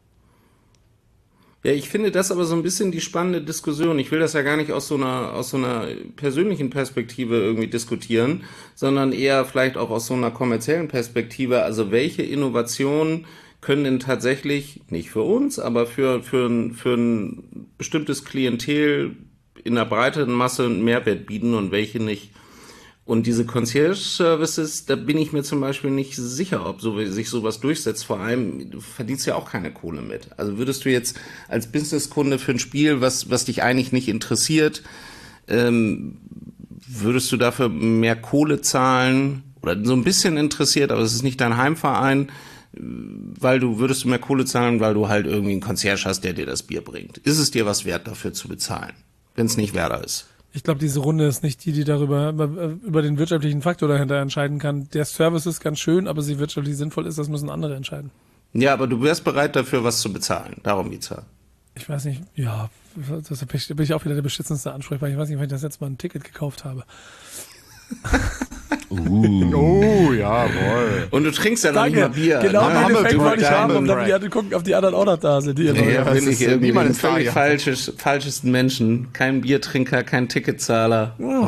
Ja, ich finde das aber so ein bisschen die spannende Diskussion. Ich will das ja gar nicht aus so einer, aus so einer persönlichen Perspektive irgendwie diskutieren, sondern eher vielleicht auch aus so einer kommerziellen Perspektive. Also welche Innovationen können denn tatsächlich, nicht für uns, aber für, für, ein, für ein bestimmtes Klientel in der breiteren Masse einen Mehrwert bieten und welche nicht. Und diese Concierge-Services, da bin ich mir zum Beispiel nicht sicher, ob so, sich sowas durchsetzt. Vor allem, du verdienst ja auch keine Kohle mit. Also würdest du jetzt als Businesskunde für ein Spiel, was, was dich eigentlich nicht interessiert, ähm, würdest du dafür mehr Kohle zahlen? Oder so ein bisschen interessiert, aber es ist nicht dein Heimverein, weil du würdest du mehr Kohle zahlen, weil du halt irgendwie einen Concierge hast, der dir das Bier bringt. Ist es dir was wert, dafür zu bezahlen, wenn es nicht Werder ist? Ich glaube, diese Runde ist nicht die, die darüber über den wirtschaftlichen Faktor dahinter entscheiden kann. Der Service ist ganz schön, aber sie wirtschaftlich sinnvoll ist, das müssen andere entscheiden. Ja, aber du wärst bereit dafür, was zu bezahlen. Darum geht's ja. Ich weiß nicht, ja, das bin ich auch wieder der beschissenste Ansprechpartner. Ich weiß nicht, wann ich das letzte Mal ein Ticket gekauft habe. Uh. Oh, jawohl. Und du trinkst ja noch Danke. nicht mal Bier. Genau, ne? den Effekt wollte ich haben, um Diamond dann die anderen gucken, ob die anderen auch noch da sind. Die Nee, ja, bin ich irgendwie niemand den ist da, völlig ja. falsches, falschesten Menschen. Kein Biertrinker, kein Ticketzahler. Oh.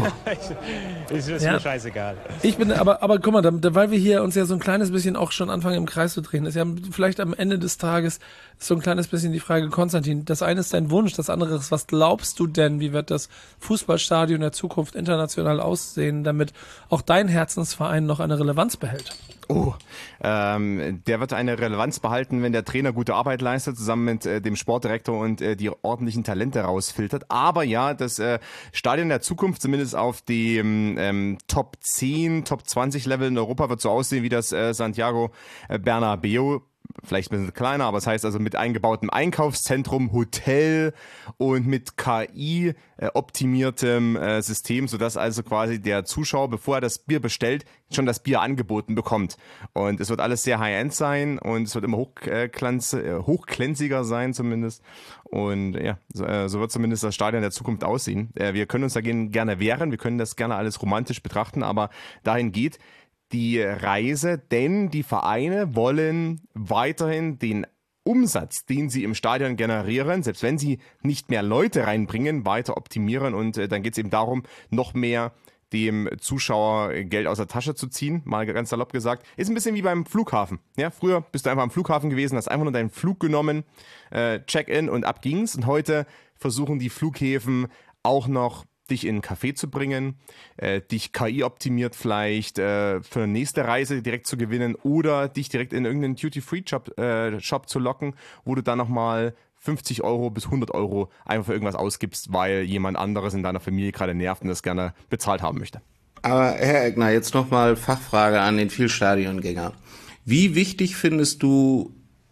ist ist Ja. mir scheißegal. Ich bin, aber, aber guck mal, da, da, weil wir hier uns ja so ein kleines bisschen auch schon anfangen im Kreis zu drehen, ist ja vielleicht am Ende des Tages so ein kleines bisschen die Frage, Konstantin, das eine ist dein Wunsch, das andere ist, was glaubst du denn, wie wird das Fußballstadion der Zukunft international aussehen, damit auch dein Herzensverein noch eine Relevanz behält? Oh, ähm, der wird eine Relevanz behalten, wenn der Trainer gute Arbeit leistet, zusammen mit äh, dem Sportdirektor und äh, die ordentlichen Talente rausfiltert. Aber ja, das äh, Stadion der Zukunft, zumindest auf dem ähm, Top zehn, Top zwanzig Level in Europa, wird so aussehen wie das äh, Santiago Bernabéu. Vielleicht ein bisschen kleiner, aber es heißt also mit eingebautem Einkaufszentrum, Hotel und mit K I äh, optimiertem äh, System, sodass also quasi der Zuschauer, bevor er das Bier bestellt, schon das Bier angeboten bekommt. Und es wird alles sehr high-end sein und es wird immer hochglanz, äh, hochglänziger sein zumindest. Und ja, so, äh, so wird zumindest das Stadion der Zukunft aussehen. Äh, wir können uns dagegen gerne wehren, wir können das gerne alles romantisch betrachten, aber dahin geht die Reise, denn die Vereine wollen weiterhin den Umsatz, den sie im Stadion generieren, selbst wenn sie nicht mehr Leute reinbringen, weiter optimieren und äh, dann geht es eben darum, noch mehr dem Zuschauer Geld aus der Tasche zu ziehen, mal ganz salopp gesagt. Ist ein bisschen wie beim Flughafen. Ja, früher bist du einfach am Flughafen gewesen, hast einfach nur deinen Flug genommen, äh, Check-in und ab ging's und heute versuchen die Flughäfen auch noch dich in einen Café zu bringen, äh, dich K I-optimiert vielleicht äh, für eine nächste Reise direkt zu gewinnen oder dich direkt in irgendeinen Duty-Free-Shop äh, Shop zu locken, wo du dann nochmal fünfzig Euro bis hundert Euro einfach für irgendwas ausgibst, weil jemand anderes in deiner Familie gerade nervt und das gerne bezahlt haben möchte. Aber Herr Egner, jetzt nochmal Fachfrage an den Vielstadiongänger. Wie wichtig findest du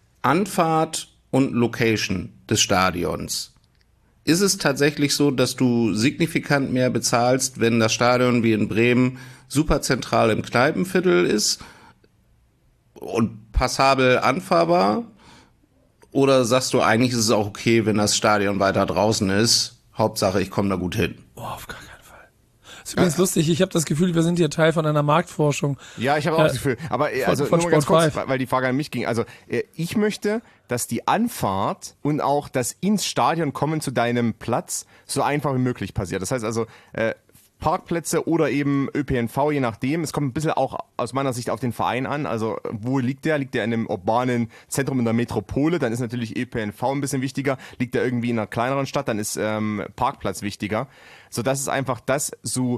Anfahrt und Location des Stadions? Ist es tatsächlich so, dass du signifikant mehr bezahlst, wenn das Stadion wie in Bremen super zentral im Kneipenviertel ist und passabel anfahrbar? Oder sagst du, eigentlich ist es auch okay, wenn das Stadion weiter draußen ist? Hauptsache, ich komme da gut hin. Oh, auf gar keinen Fall. Das ist übrigens ja. lustig, ich habe das Gefühl, wir sind hier Teil von einer Marktforschung. Ja, ich habe auch äh, das Gefühl. Aber von, also von nur ganz kurz, fünf. weil die Frage an mich ging. Also ich möchte, dass die Anfahrt und auch das ins Stadion kommen zu deinem Platz so einfach wie möglich passiert. Das heißt also äh, Parkplätze oder eben Ö P N V, je nachdem. Es kommt ein bisschen auch aus meiner Sicht auf den Verein an. Also wo liegt der? Liegt der in einem urbanen Zentrum in der Metropole? Dann ist natürlich Ö P N V ein bisschen wichtiger. Liegt der irgendwie in einer kleineren Stadt? Dann ist ähm, Parkplatz wichtiger. Sodass es einfach das so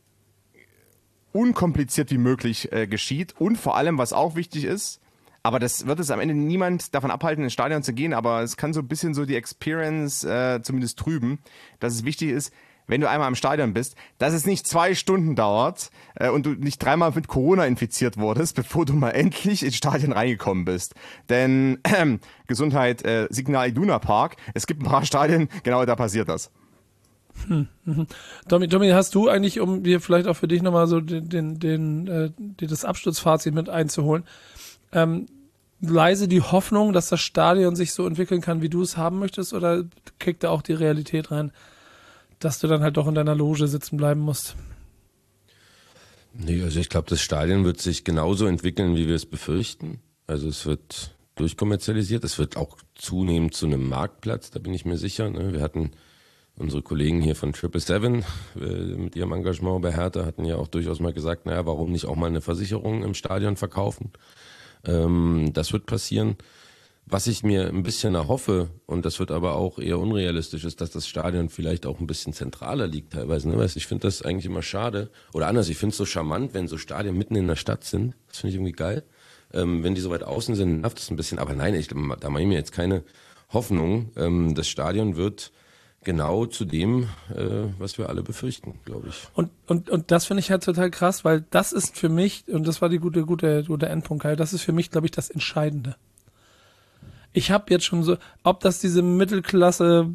unkompliziert wie möglich äh, geschieht. Und vor allem, was auch wichtig ist, aber das wird es am Ende niemand davon abhalten, ins Stadion zu gehen, aber es kann so ein bisschen so die Experience äh, zumindest trüben, dass es wichtig ist, wenn du einmal im Stadion bist, dass es nicht zwei Stunden dauert äh, und du nicht dreimal mit Corona infiziert wurdest, bevor du mal endlich ins Stadion reingekommen bist. Denn äh, Gesundheit, äh, Signal Iduna Park, es gibt ein paar Stadien, genau da passiert das. Hm, hm. Tommy, Tommy, hast du eigentlich, um dir vielleicht auch für dich nochmal so den, den, den, äh, das Absturzfazit mit einzuholen, ähm, leise die Hoffnung, dass das Stadion sich so entwickeln kann, wie du es haben möchtest, oder kriegt da auch die Realität rein, dass du dann halt doch in deiner Loge sitzen bleiben musst? Nee, also ich glaube, das Stadion wird sich genauso entwickeln, wie wir es befürchten. Also es wird durchkommerzialisiert, es wird auch zunehmend zu einem Marktplatz, da bin ich mir sicher. Ne? Wir hatten unsere Kollegen hier von Triple Seven äh, mit ihrem Engagement bei Hertha hatten ja auch durchaus mal gesagt, naja, warum nicht auch mal eine Versicherung im Stadion verkaufen? Ähm, das wird passieren. Was ich mir ein bisschen erhoffe, und das wird aber auch eher unrealistisch, ist, dass das Stadion vielleicht auch ein bisschen zentraler liegt teilweise. Ne? Ich finde das eigentlich immer schade. Oder anders, ich finde es so charmant, wenn so Stadien mitten in der Stadt sind. Das finde ich irgendwie geil. Ähm, wenn die so weit außen sind, nervt es ein bisschen. Aber nein, ich, da mache ich mir jetzt keine Hoffnung. Ähm, das Stadion wird genau zu dem, äh, was wir alle befürchten, glaube ich. Und, und, und das finde ich halt total krass, weil das ist für mich, und das war die gute, gute, gute Endpunkt, halt, das ist für mich, glaube ich, das Entscheidende. Ich habe jetzt schon so, ob das diese Mittelklasse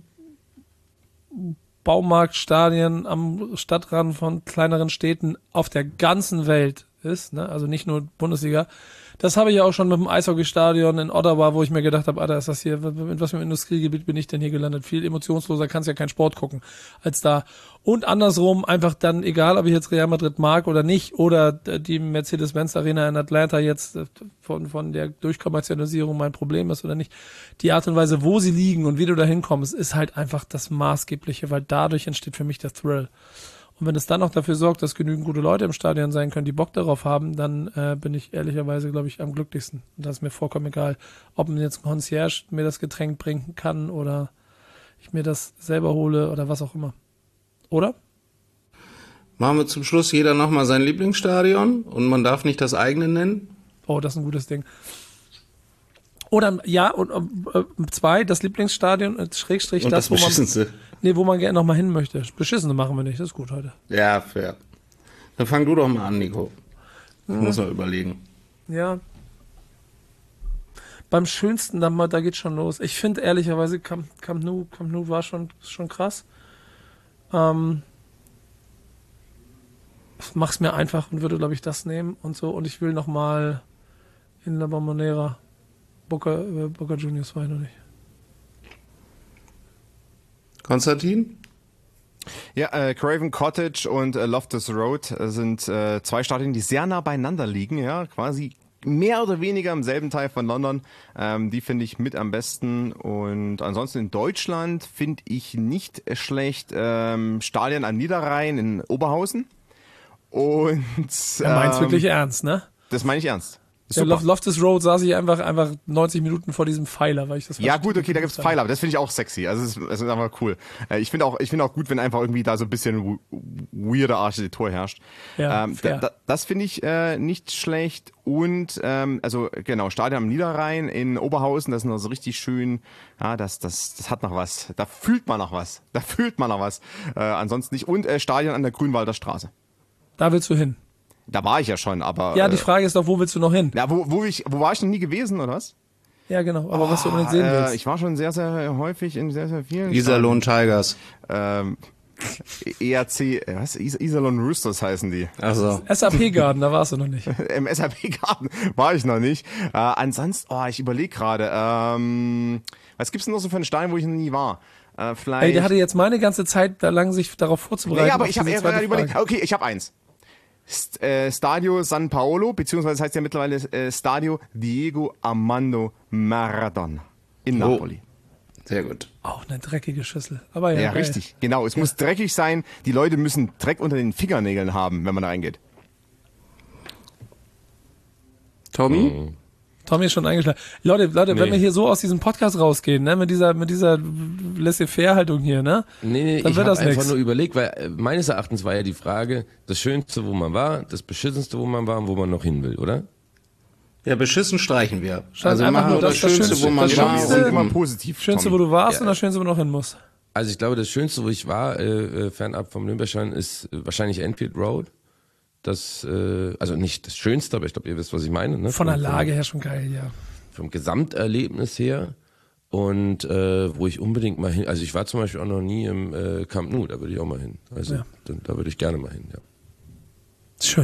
Baumarktstadien am Stadtrand von kleineren Städten auf der ganzen Welt ist, ne? Also nicht nur Bundesliga. Das habe ich ja auch schon mit dem Eishockeystadion in Ottawa, wo ich mir gedacht habe, Alter, ist das hier, mit was für einem Industriegebiet bin ich denn hier gelandet? Viel emotionsloser kannst ja keinen Sport gucken als da. Und andersrum einfach dann, egal ob ich jetzt Real Madrid mag oder nicht, oder die Mercedes-Benz Arena in Atlanta jetzt von, von der Durchkommerzialisierung mein Problem ist oder nicht, die Art und Weise, wo sie liegen und wie du da hinkommst, ist halt einfach das Maßgebliche, weil dadurch entsteht für mich der Thrill. Und wenn es dann noch dafür sorgt, dass genügend gute Leute im Stadion sein können, die Bock darauf haben, dann äh, bin ich ehrlicherweise, glaube ich, am glücklichsten. Und das ist mir vollkommen egal, ob mir jetzt ein Concierge mir das Getränk bringen kann oder ich mir das selber hole oder was auch immer. Oder? Machen wir zum Schluss jeder nochmal sein Lieblingsstadion und man darf nicht das eigene nennen. Oh, das ist ein gutes Ding. Oder, ja, und äh, zwei, das Lieblingsstadion, äh, Schrägstrich, und das, das wo man... Beschissenste. Nee, wo man gerne nochmal hin möchte. Beschissene machen wir nicht, das ist gut heute. Ja, fair. Dann fang du doch mal an, Nico. Ich Ja. muss mal überlegen. Ja. Beim schönsten, da, mal, da geht's schon los. Ich finde ehrlicherweise, Camp, Camp Nou, Camp Nou war schon, schon krass. Ähm, mach's mir einfach und würde, glaube ich, das nehmen und so. Und ich will nochmal in La Bombonera. Boca, äh, Boca Juniors war ich noch nicht. Konstantin? Ja, äh, Craven Cottage und äh, Loftus Road äh, sind äh, zwei Stadien, die sehr nah beieinander liegen, ja, quasi mehr oder weniger im selben Teil von London. Ähm, die finde ich mit am besten. Und ansonsten in Deutschland finde ich nicht schlecht ähm, Stadion am Niederrhein in Oberhausen. Und Er meint's ähm, wirklich ernst, ne? Das meine ich ernst. Der Super. Loftus Road saß ich einfach, einfach neunzig Minuten vor diesem Pfeiler, weil ich das Ja gut, okay, da gibt's Pfeiler, aber das finde ich auch sexy. Also es ist, es ist einfach cool. Äh, Ich finde auch, ich finde auch gut, wenn einfach irgendwie da so ein bisschen w- weirde Architektur herrscht. Ja, ähm, fair. da, da, das finde ich äh, nicht schlecht. Und ähm, also genau, Stadion am Niederrhein in Oberhausen, das ist noch so richtig schön. Ja, das, das, das hat noch was. Da fühlt man noch was. Da fühlt man noch was. Äh, ansonsten nicht. Und äh, Stadion an der Grünwalder Straße. Da willst du hin. Da war ich ja schon, aber. Ja, die äh, Frage ist doch, wo willst du noch hin? Ja, wo, wo ich, wo war ich noch nie gewesen, oder was? Ja, genau. Aber was du unbedingt sehen Äh, willst. ich war schon sehr, sehr häufig in sehr, sehr vielen. Iserlohn Tigers. Ähm, E R C, äh, was? Is- Iserlohn Roosters heißen die. Also. S A P-Garden, da warst du noch nicht. Im S A P-Garten war ich noch nicht. Äh, ansonsten, oh, ich überlege gerade, ähm, was gibt's denn noch so für einen Stein, wo ich noch nie war? Äh, vielleicht. Ey, der hatte jetzt meine ganze Zeit da lang, sich darauf vorzubereiten. Nee, aber auf ich habe diese gerade zweite überlegt, Frage. okay, ich habe eins. St äh, Stadio San Paolo, beziehungsweise das heißt ja mittlerweile äh, Stadio Diego Armando Maradona in Oh. Napoli. Sehr gut. Auch eine dreckige Schüssel. Aber ja, Ja, geil. richtig. Genau, es muss dreckig sein. Die Leute müssen Dreck unter den Fingernägeln haben, wenn man da reingeht. Tommy? Tommy ist schon eingeschlagen. Leute, Leute, wenn Nee. wir hier so aus diesem Podcast rausgehen, ne, mit dieser, mit dieser Laissez-faire-Haltung hier, ne? Nee, nee, Dann ich wird habe das einfach nix. nur überlegt, weil äh, meines Erachtens war ja die Frage, das Schönste, wo man war, das Beschissenste, wo man war und wo man noch hin will, oder? Ja, beschissen streichen wir. Stand Also einfach machen nur wir das- das, das Schönste, Schönste, wo man das war. Schönste- und Immer immer positiv. Schönste, Tommy. wo du warst Ja. und das Schönste, wo du noch hin musst. Also ich glaube, das Schönste, wo ich war, äh, äh, fernab vom Olympiastadion, ist äh, wahrscheinlich Enfield Road. Das, äh, also nicht das Schönste, aber ich glaube, ihr wisst, was ich meine. Ne? Von der Vom- Lage her schon geil, ja. Vom Gesamterlebnis her. Und äh, wo ich unbedingt mal hin, also ich war zum Beispiel auch noch nie im äh, Camp Nou, da würde ich auch mal hin. Also Ja. da, da würde ich gerne mal hin, ja. Schön.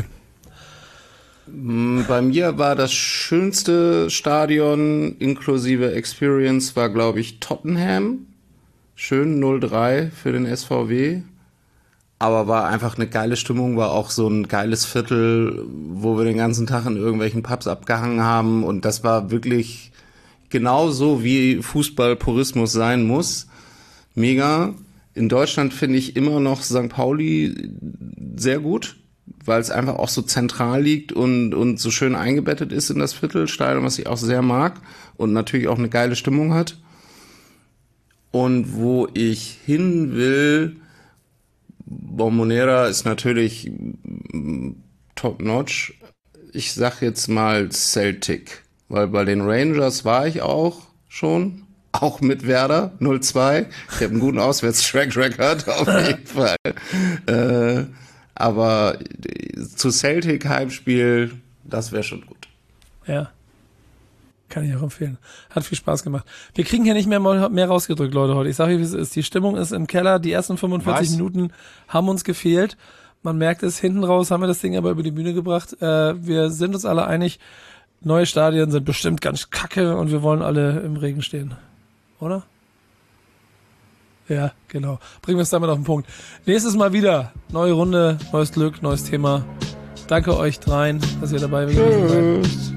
Bei mir war das schönste Stadion inklusive Experience war, glaube ich, Tottenham. Schön null drei für den S V W. Aber war einfach eine geile Stimmung, war auch so ein geiles Viertel, wo wir den ganzen Tag in irgendwelchen Pubs abgehangen haben. Und das war wirklich genauso, wie Fußballpurismus sein muss. Mega. In Deutschland finde ich immer noch Sankt Pauli sehr gut, weil es einfach auch so zentral liegt und, und so schön eingebettet ist in das Viertelstadion, was ich auch sehr mag und natürlich auch eine geile Stimmung hat. Und wo ich hin will, Bombonera ist natürlich top notch. Ich sag jetzt mal Celtic, weil bei den Rangers war ich auch schon, auch mit Werder null zwei. Ich habe einen guten Auswärts-Track-Record auf jeden Fall. Äh, aber zu Celtic Heimspiel, das wäre schon gut. Ja. Kann ich auch empfehlen. Hat viel Spaß gemacht. Wir kriegen hier nicht mehr, mehr rausgedrückt, Leute, heute. Ich sage euch, wie es ist. Die Stimmung ist im Keller. Die ersten fünfundvierzig Was? Minuten haben uns gefehlt. man merkt es, hinten raus haben wir das Ding aber über die Bühne gebracht. Äh, wir sind uns alle einig, neue Stadien sind bestimmt ganz kacke und wir wollen alle im Regen stehen. Oder? Ja, genau. Bringen wir es damit auf den Punkt. Nächstes Mal wieder. Neue Runde, neues Glück, neues Thema. Danke euch dreien, dass ihr dabei gewesen seid.